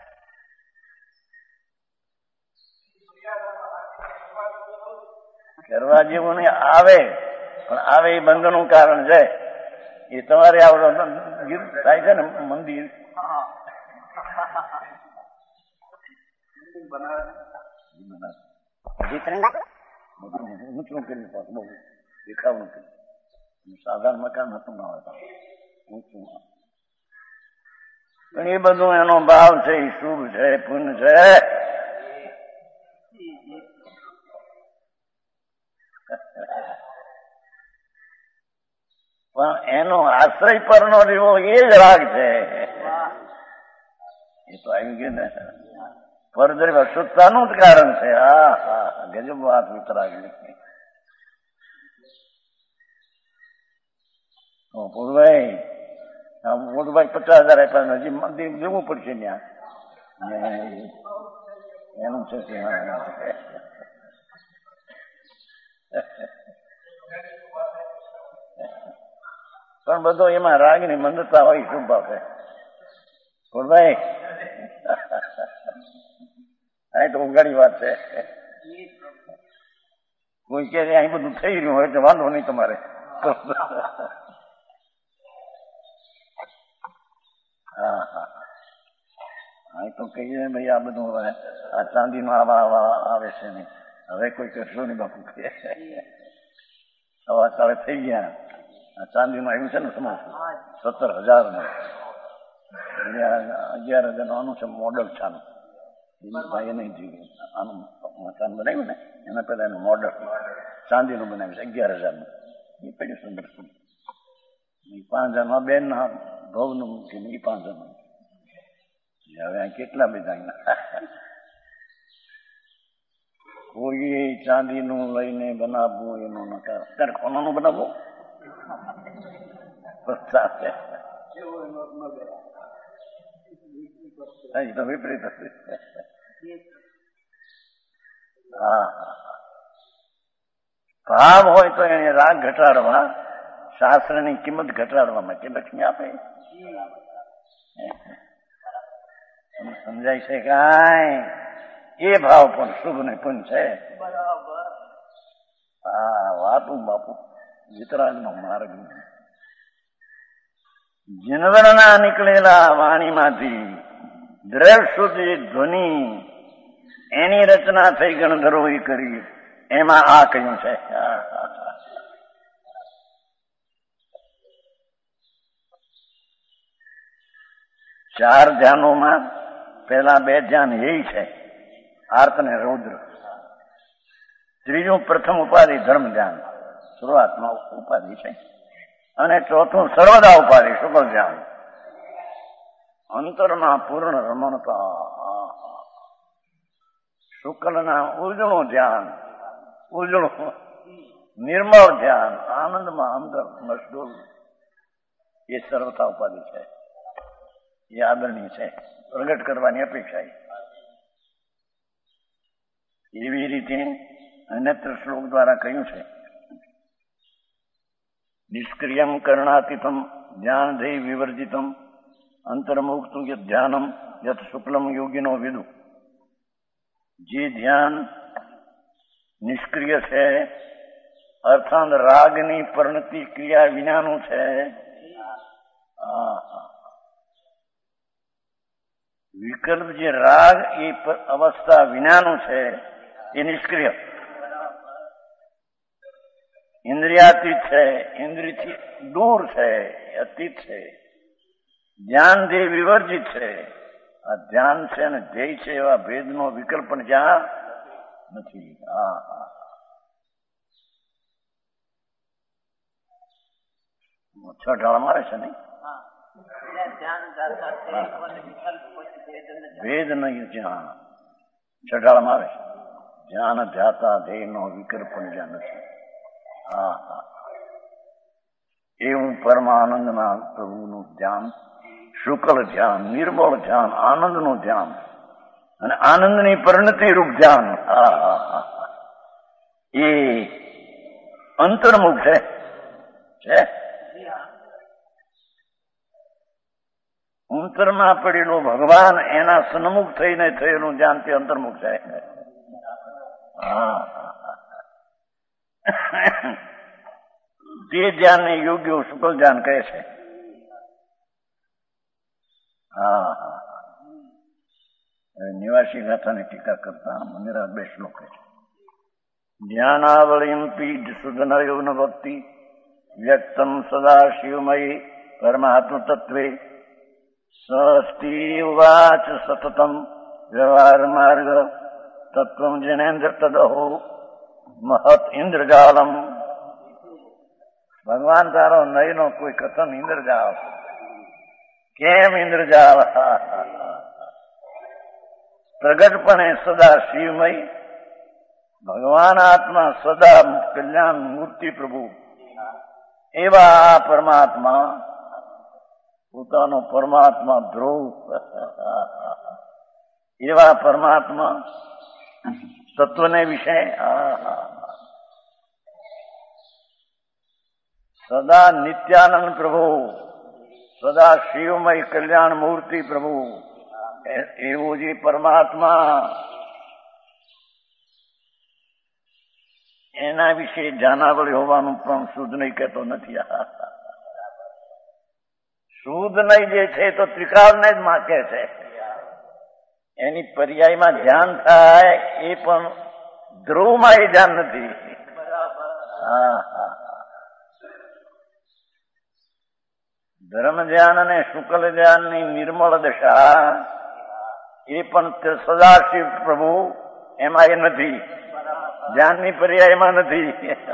કરવા જેવું નહીં આવે, પણ આવે એ બંધનું કારણ છે. એ તમારે આવડો થાય છે ને મંદિર ઊંચું કરી બહુ દેખાવનું કર્યું. સાધારણ મકાન હતું ના હોય ઊંચું. પણ એ બધું એનો ભાવ છે, એ શુભ છે, પુણ્ય છે. પણ એનો આશ્રય પરનો રહેવો એ જ રાગ છે. એ તો આવી ગયું ને, પરદ્રવ અશુદ્ધતાનું જ કારણ છે. હા હા, ગજબ વાત વિતરાગની. પૂરભાઈ 50,000 આપ્યા, હજી મંદિર દેવું પડશે ત્યાં. એનું છે પણ બધો એમાં રાગની મંદતા હોય. શું ભાવ છે પૂરભાઈ? આ તો ઉગાડી વાત છે. કોઈ કે અહીં બધું થઈ રહ્યું હોય તો વાંધો નહીં તમારે. હા હા, અહીં તો કહીએ ભાઈ આ બધું આ ચાંદીનો આવે છે નહીં, હવે કોઈ કરશો નહીં બાપુ. સવા સાળે થઈ ગયા. આ ચાંદીનું આવ્યું છે ને સમજ 17,000 11,000 આનું છે મોડલ ચાનું. ભાઈ નહીં જીવ્યું. આનું મકાન બનાવ્યું ને એના પહેલા એનું મોડલ ચાંદીનું બનાવ્યું છે 11,000. એ પડ્યું સુંદર સુંદર. 5,000 બેન ના ભવનું મૂકીને એ 5,000. હવે આ કેટલા બધા કોઈ ચાંદીનું લઈને બનાવવું એનો નકાર. ત્યારે કોનાનું બનાવવું તો વિપરીત હશે. હા, ભાવ હોય તો એને રાગ ઘટાડવા, શાસ્ત્રની કિંમત ઘટાડવા માટે લક્ષ્મી આપે. સમજાય છે કાંઈ? એ ભાવ પણ શુભ ને પુણ્ય છે. હા, વાતું બાપુ વિતરાગનો માર્ગ. જીનવરના નીકળેલા વાણીમાંથી દ્રવ સુધી ધ્વનિ એની રચના થઈ ગણધરોઈ કરી. એમાં આ કહ્યું છે. 4 ધ્યાનોમાં પહેલા 2 ધ્યાન એ છે, આર્ત ને રૌદ્ર. ત્રીજું પ્રથમ ઉપાધિ ધર્મ ધ્યાન, શરૂઆતમાં ઉપાધિ છે. અને ચોથું સર્વદા ઉપાધિ શુક્લ ધ્યાન. અંતરમાં પૂર્ણ રમણતા, શુક્લના ઉજળું ધ્યાન, ઉજળું નિર્મળ ધ્યાન, આનંદમાં અંદર મશગુલ. એ સર્વતા ઉપાધિ છે. એ આદરણીય છે, પ્રગટ કરવાની અપેક્ષા. એવી રીતે અન્યત્ર શ્લોક દ્વારા કહ્યું છે, નિષ્ક્રિયમ કરણાતીતમ ધ્યાન ધૈ વિવર્જિતમ અંતર્મુક્તું યત ધ્યાનમ યત શુક્લમ યોગિનો વિદુ જે ધ્યાન નિષ્ક્રિય છે, અર્થાત રાગની પરિણતિ ક્રિયા વિનાનું છે, વિકલ્પ જે રાગ એ અવસ્થા વિનાનું છે એ નિષ્ક્રિય, ઇન્દ્રિયાતીત છે, ઇન્દ્રિયથી દૂર છે, અતીત છે, ધ્યાન ધ્યેય વિવર્જિત છે. આ ધ્યાન છે અને ધ્યેય છે એવા ભેદનો વિકલ્પ પણ જ્યાં નથી. છ ઢાળ મારે છે નહીં, ભેદ નહીં જ્યાં છઢાળ મારે છે. ધ્યાન ધ્યાતા ધ્યેયનો વિકલ્પ પણ જ્યાં નથી. એવું પરમાનંદના પ્રભુનું ધ્યાન, શુક્લ ધ્યાન, નિર્મળ ધ્યાન, આનંદનું ધ્યાન અને આનંદની પરિણતિ રૂપ ધ્યાન એ અંતર્મુખ છે. અંતરમાં પડેલો ભગવાન એના સન્મુખ થઈને થયેલું ધ્યાન તે અંતર્મુખ છે. તે ધ્યાનને યોગ્ય શુક્લ ધ્યાન કહે છે. નિવાસી ગાથાની ટીકા કરતા મંદિરા 2 શ્લોક છે. ધ્યાનાવળીમ પીઠ સુધનયોન ભક્તિ વ્યક્તમ સદા શિવમયી પરમાત્મ તત્વે સ્વસ્તિ ઉવાચ સતતમ વ્યવહાર માર્ગ તત્વમ જનેન્દ્ર તદહો મહત ઇન્દ્રજાલમ. ભગવાન તારો નયનો કોઈ કથન ઇન્દ્રજાલ. કેમ ઇન્દ્રજાલ? પ્રગટપણે સદા શિવમય, ભગવાન આત્મા સદા કલ્યાણ મૂર્તિ પ્રભુ એવા પરમાત્મા, પોતાનો પરમાત્મા ધ્રુવ એવા પરમાત્મા તત્વને વિશે સદા નિત્યાનંદ પ્રભુ, સદા શિવમય કલ્યાણ મૂર્તિ પ્રભુ એવું જે પરમાત્મા, એના વિશે જાનાવળી હોવાનું પણ શુદ્ધ નહીં કહેતો નથી. શુદ્ધ નહીં જે છે તો ત્રિકાળને જ માકે છે. એની પર્યાયમાં ધ્યાન થાય એ પણ ધ્રુવમાં એ ધ્યાન નથી. ધર્મ ધ્યાન અને શુક્લ ધ્યાનની નિર્મળ દશા એ પણ સદાશિવ પ્રભુ એમાં એ નથી, ધ્યાનની પર્યાયમાં નથી.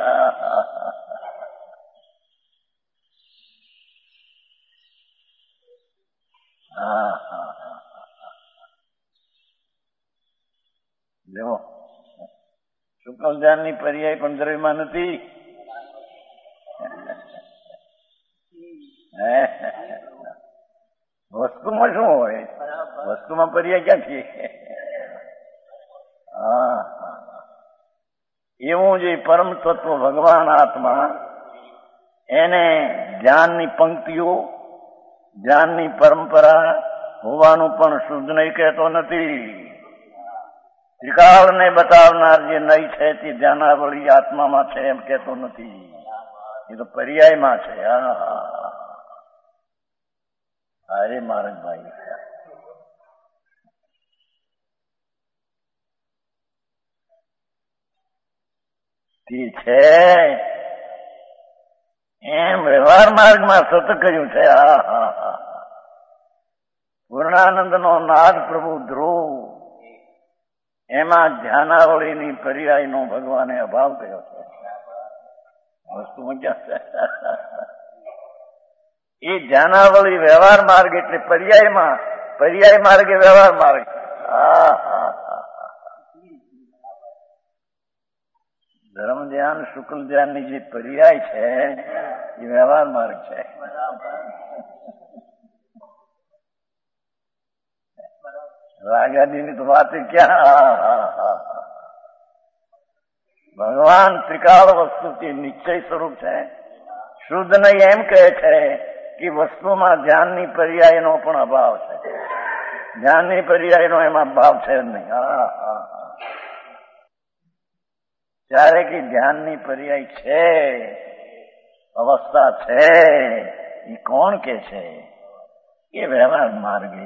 શુક્લ ધ્યાનની પર્યાય પણ દ્રવ્યમાં નથી. વસ્તુમાં શું હોય? વસ્તુમાં પર્યાય ક્યાંથી? એવું જે પરમ તત્વ ભગવાન આત્મા, એને ધ્યાનની પંક્તિઓ, ધ્યાનની પરંપરા હોવાનું પણ શુદ્ધ નહીં કહેતો નથી. ત્રિકાળને બતાવનાર જે નહીં છે તે ધ્યાનાવળી આત્મામાં છે એમ કહેતો નથી. એ તો પર્યાયમાં છે. અરે મહારાજભાઈ, તે છે એમ વ્યવહાર માર્ગમાં સત કર્યું છે. પૂર્ણાનંદનો નાદ પ્રભુ ધ્રુવ, એમાં ધ્યાનાવળીની પર્યાયનો ભગવાને અભાવ કર્યો છે. વસ્તુમાં ક્યાં છે? એ ધ્યાનાવળી વ્યવહાર માર્ગ એટલે પર્યાયમાં, પર્યાય માર્ગ એ વ્યવહાર માર્ગ. ધર્મ ધ્યાન શુક્લ ધ્યાનની જે પર્યાય છે એ વ્યવહાર માર્ગ છે. રાગાદીની તો વાત ક્યાં? ભગવાન ત્રિકાળ વસ્તુથી નિશ્ચય સ્વરૂપ છે. શુદ્ધ નહીં એમ કહે છે કે વસ્તુમાં ધ્યાનની પર્યાયનો પણ અભાવ છે. ધ્યાનની પર્યાયનો એમાં ભાવ છે જ નહીં. ત્યારે કે ધ્યાનની પર્યાય છે, અવસ્થા છે, એ કોણ કે છે? એ વ્યવહાર માર્ગે.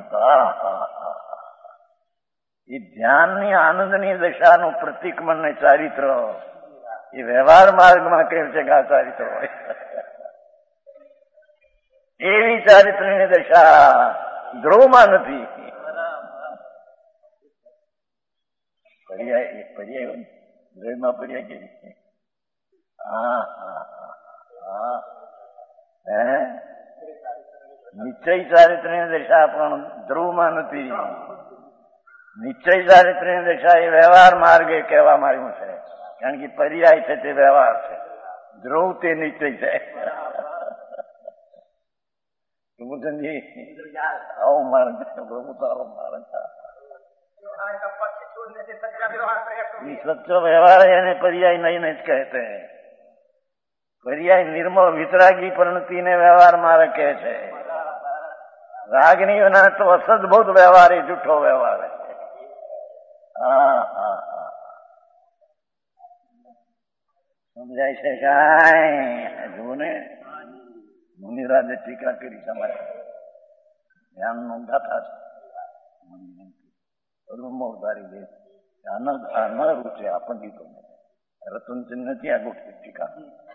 એ ધ્યાનની આનંદની દશાનું પ્રતિક મને ચારિત્ર એ વ્યવહાર માર્ગમાં કેમ છે કે આ ચારિત્ર હોય? એવી ચારિત્રની દશા ધ્રુવમાં નથી. પર્યાય પર્યાય ધ્રુવમાં પર્યાય કેવી છે? નિશ્ચય ચારિત્રની દશા પણ ધ્રુવમાં નથી. નિશ્ચય ચારિત્રની દશા એ વ્યવહાર માર્ગે કહેવામાં આવ્યું છે. કારણ કે પર્યાય છે તે વ્યવહાર છે, ધ્રુવ તે નિશ્ચય છે. પ્રભુચંદજી આવો માર્ગ છે, પ્રભુ તો આવો માર્ગ છે. સચ્ચો વ્યવહાર એને પર્યાય નહીં જ કહેતે. પર્યાય નિર્મળ વિતરાગી પરિણતિને વ્યવહાર માર્ગ કહે છે. રાગની તો અસદભૂત વ્યવહાર એ જૂઠો વ્યવહાર છે. સમજાય છે કાંઈ? જુઓ ને, મુનિરાજે ટીકા કરી તમારે ધ્યાનનો ગાથા છે. બ્રહ્મોધારી દે ન રૂચે આ પંડિતો રતનચંદ નથી આ ગોઠવી ટીકા.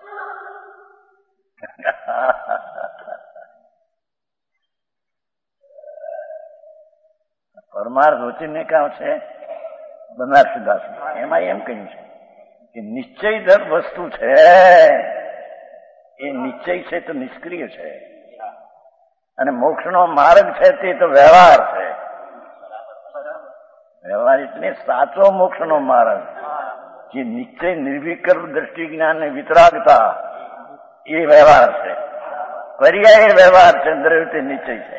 પરમાર્થ વચીને કામ છે બનારસીદાસ, એમાં એમ કહ્યું છે કે નિશ્ચય દર વસ્તુ છે એ નિશ્ચય છે તો નિષ્ક્રિય છે, અને મોક્ષનો માર્ગ છે તે તો વ્યવહાર છે. વ્યવહાર એટલે સાચો મોક્ષનો માર્ગ, જે નિશ્ચય નિર્વિકલ્પ દ્રષ્ટિ જ્ઞાન ને વિતરાગતા એ વ્યવહાર છે. પર્યાય વ્યવહાર છે, દ્રવ્ય તે નિશ્ચય છે.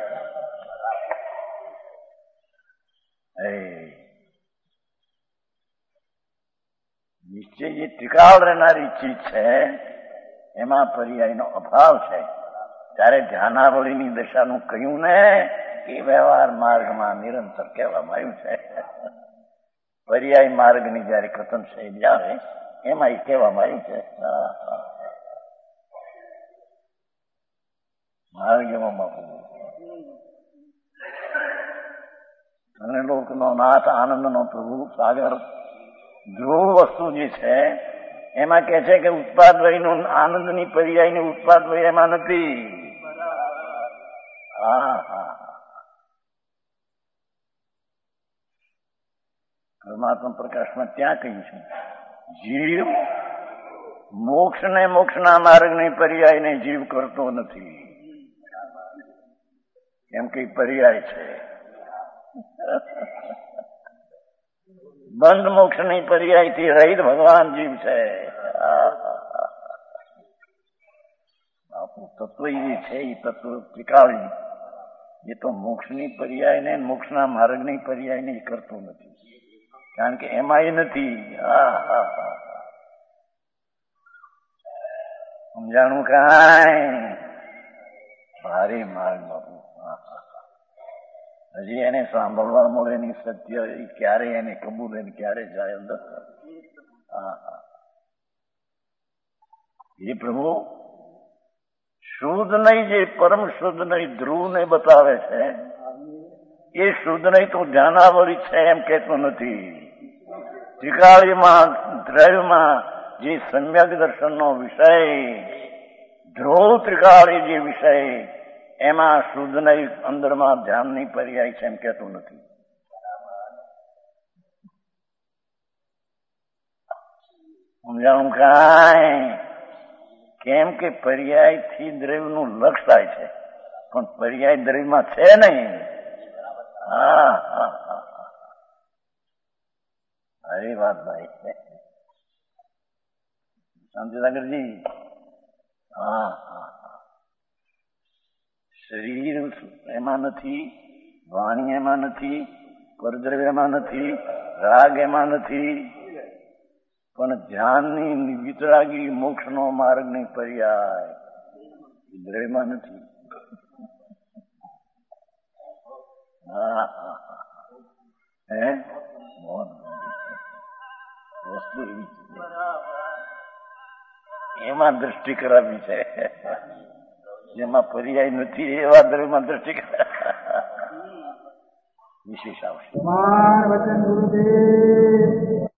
નિશ્ચય જે ટીકાળ રહેનારી ચીજ છે એમાં પર્યાયનો અભાવ છે. ત્યારે ધ્યાનાવળીની દશાનું કહ્યું ને એ વ્યવહાર માર્ગમાં નિરંતર કહેવામાં આવ્યું છે. પર્યાય માર્ગની જયારે કથન શૈલી આવે એમાં એ કહેવામાં આવ્યું છે. માર્ગમાં અને લોકનો નાથ આનંદનો પ્રભુ સાગર ધ્રુવ વસ્તુ જે છે એમાં કે છે કે ઉત્પાદ વયનું આનંદની પર્યાયની ઉત્પાદ વય એમાં નથી. પરમાત્મા પ્રકાશમાં ત્યાં કહ્યું છે જીવ મોક્ષ ને મોક્ષના માર્ગની પર્યાયને જીવ કરતો નથી, કેમ કે પર્યાય છે. બંધ મોક્ષની પર્યાયથી રહિત ભગવાન જીવ છે. તત્વ એ છે એ તત્વ ત્રિકાળી એ તો મોક્ષની પર્યાયને મોક્ષના માર્ગની પર્યાયને કરતો નથી, કારણ કે એમાં એ નથી. સમજાણું કાંઈ? ભારે માર્ગ બાપુ. હજી એને સાંભળવા મળે નહીં સત્ય, ક્યારે એને કબૂલ એને ક્યારે જાય અંદર. એ પ્રભુ શુદ્ધ નહીં, જે પરમ શુદ્ધ નહીં ધ્રુવને બતાવે છે એ શુદ્ધ નહીં તો ધ્યાનાવરી છે એમ કહેતો નથી. ત્રિકાળીમાં દ્રવ્યમાં જે સમ્યક દર્શનનો વિષય ધ્રુવ ત્રિકાળી જે વિષય એમાં શુદ્ધ નહીં, અંદરમાં ધ્યાનની પર્યાય છે એમ કહેતું નથી. સમજાણું કાંઈ? કેમ કે પર્યાયથી દ્રવ્યનું લક્ષ થાય છે, પણ પર્યાય દ્રવ્યમાં છે નહીં. અરે વાત ભાઈ શાંતિસાગરજી. શરીર એમાં નથી, વાણી એમાં નથી, પરદ્રવ્ય એમાં નથી, રાગ એમાં નથી, પણ ધ્યાનની વિતરાગી મોક્ષનો માર્ગની પર્યાય દ્રવ્યમાં નથી. વસ્તુ એવી છે. એમાં દ્રષ્ટિ કરાવી છે. જેમાં પર્યાય નથી એવા દ્રવ્યમાં દ્રષ્ટિ વિશેષ આવશે.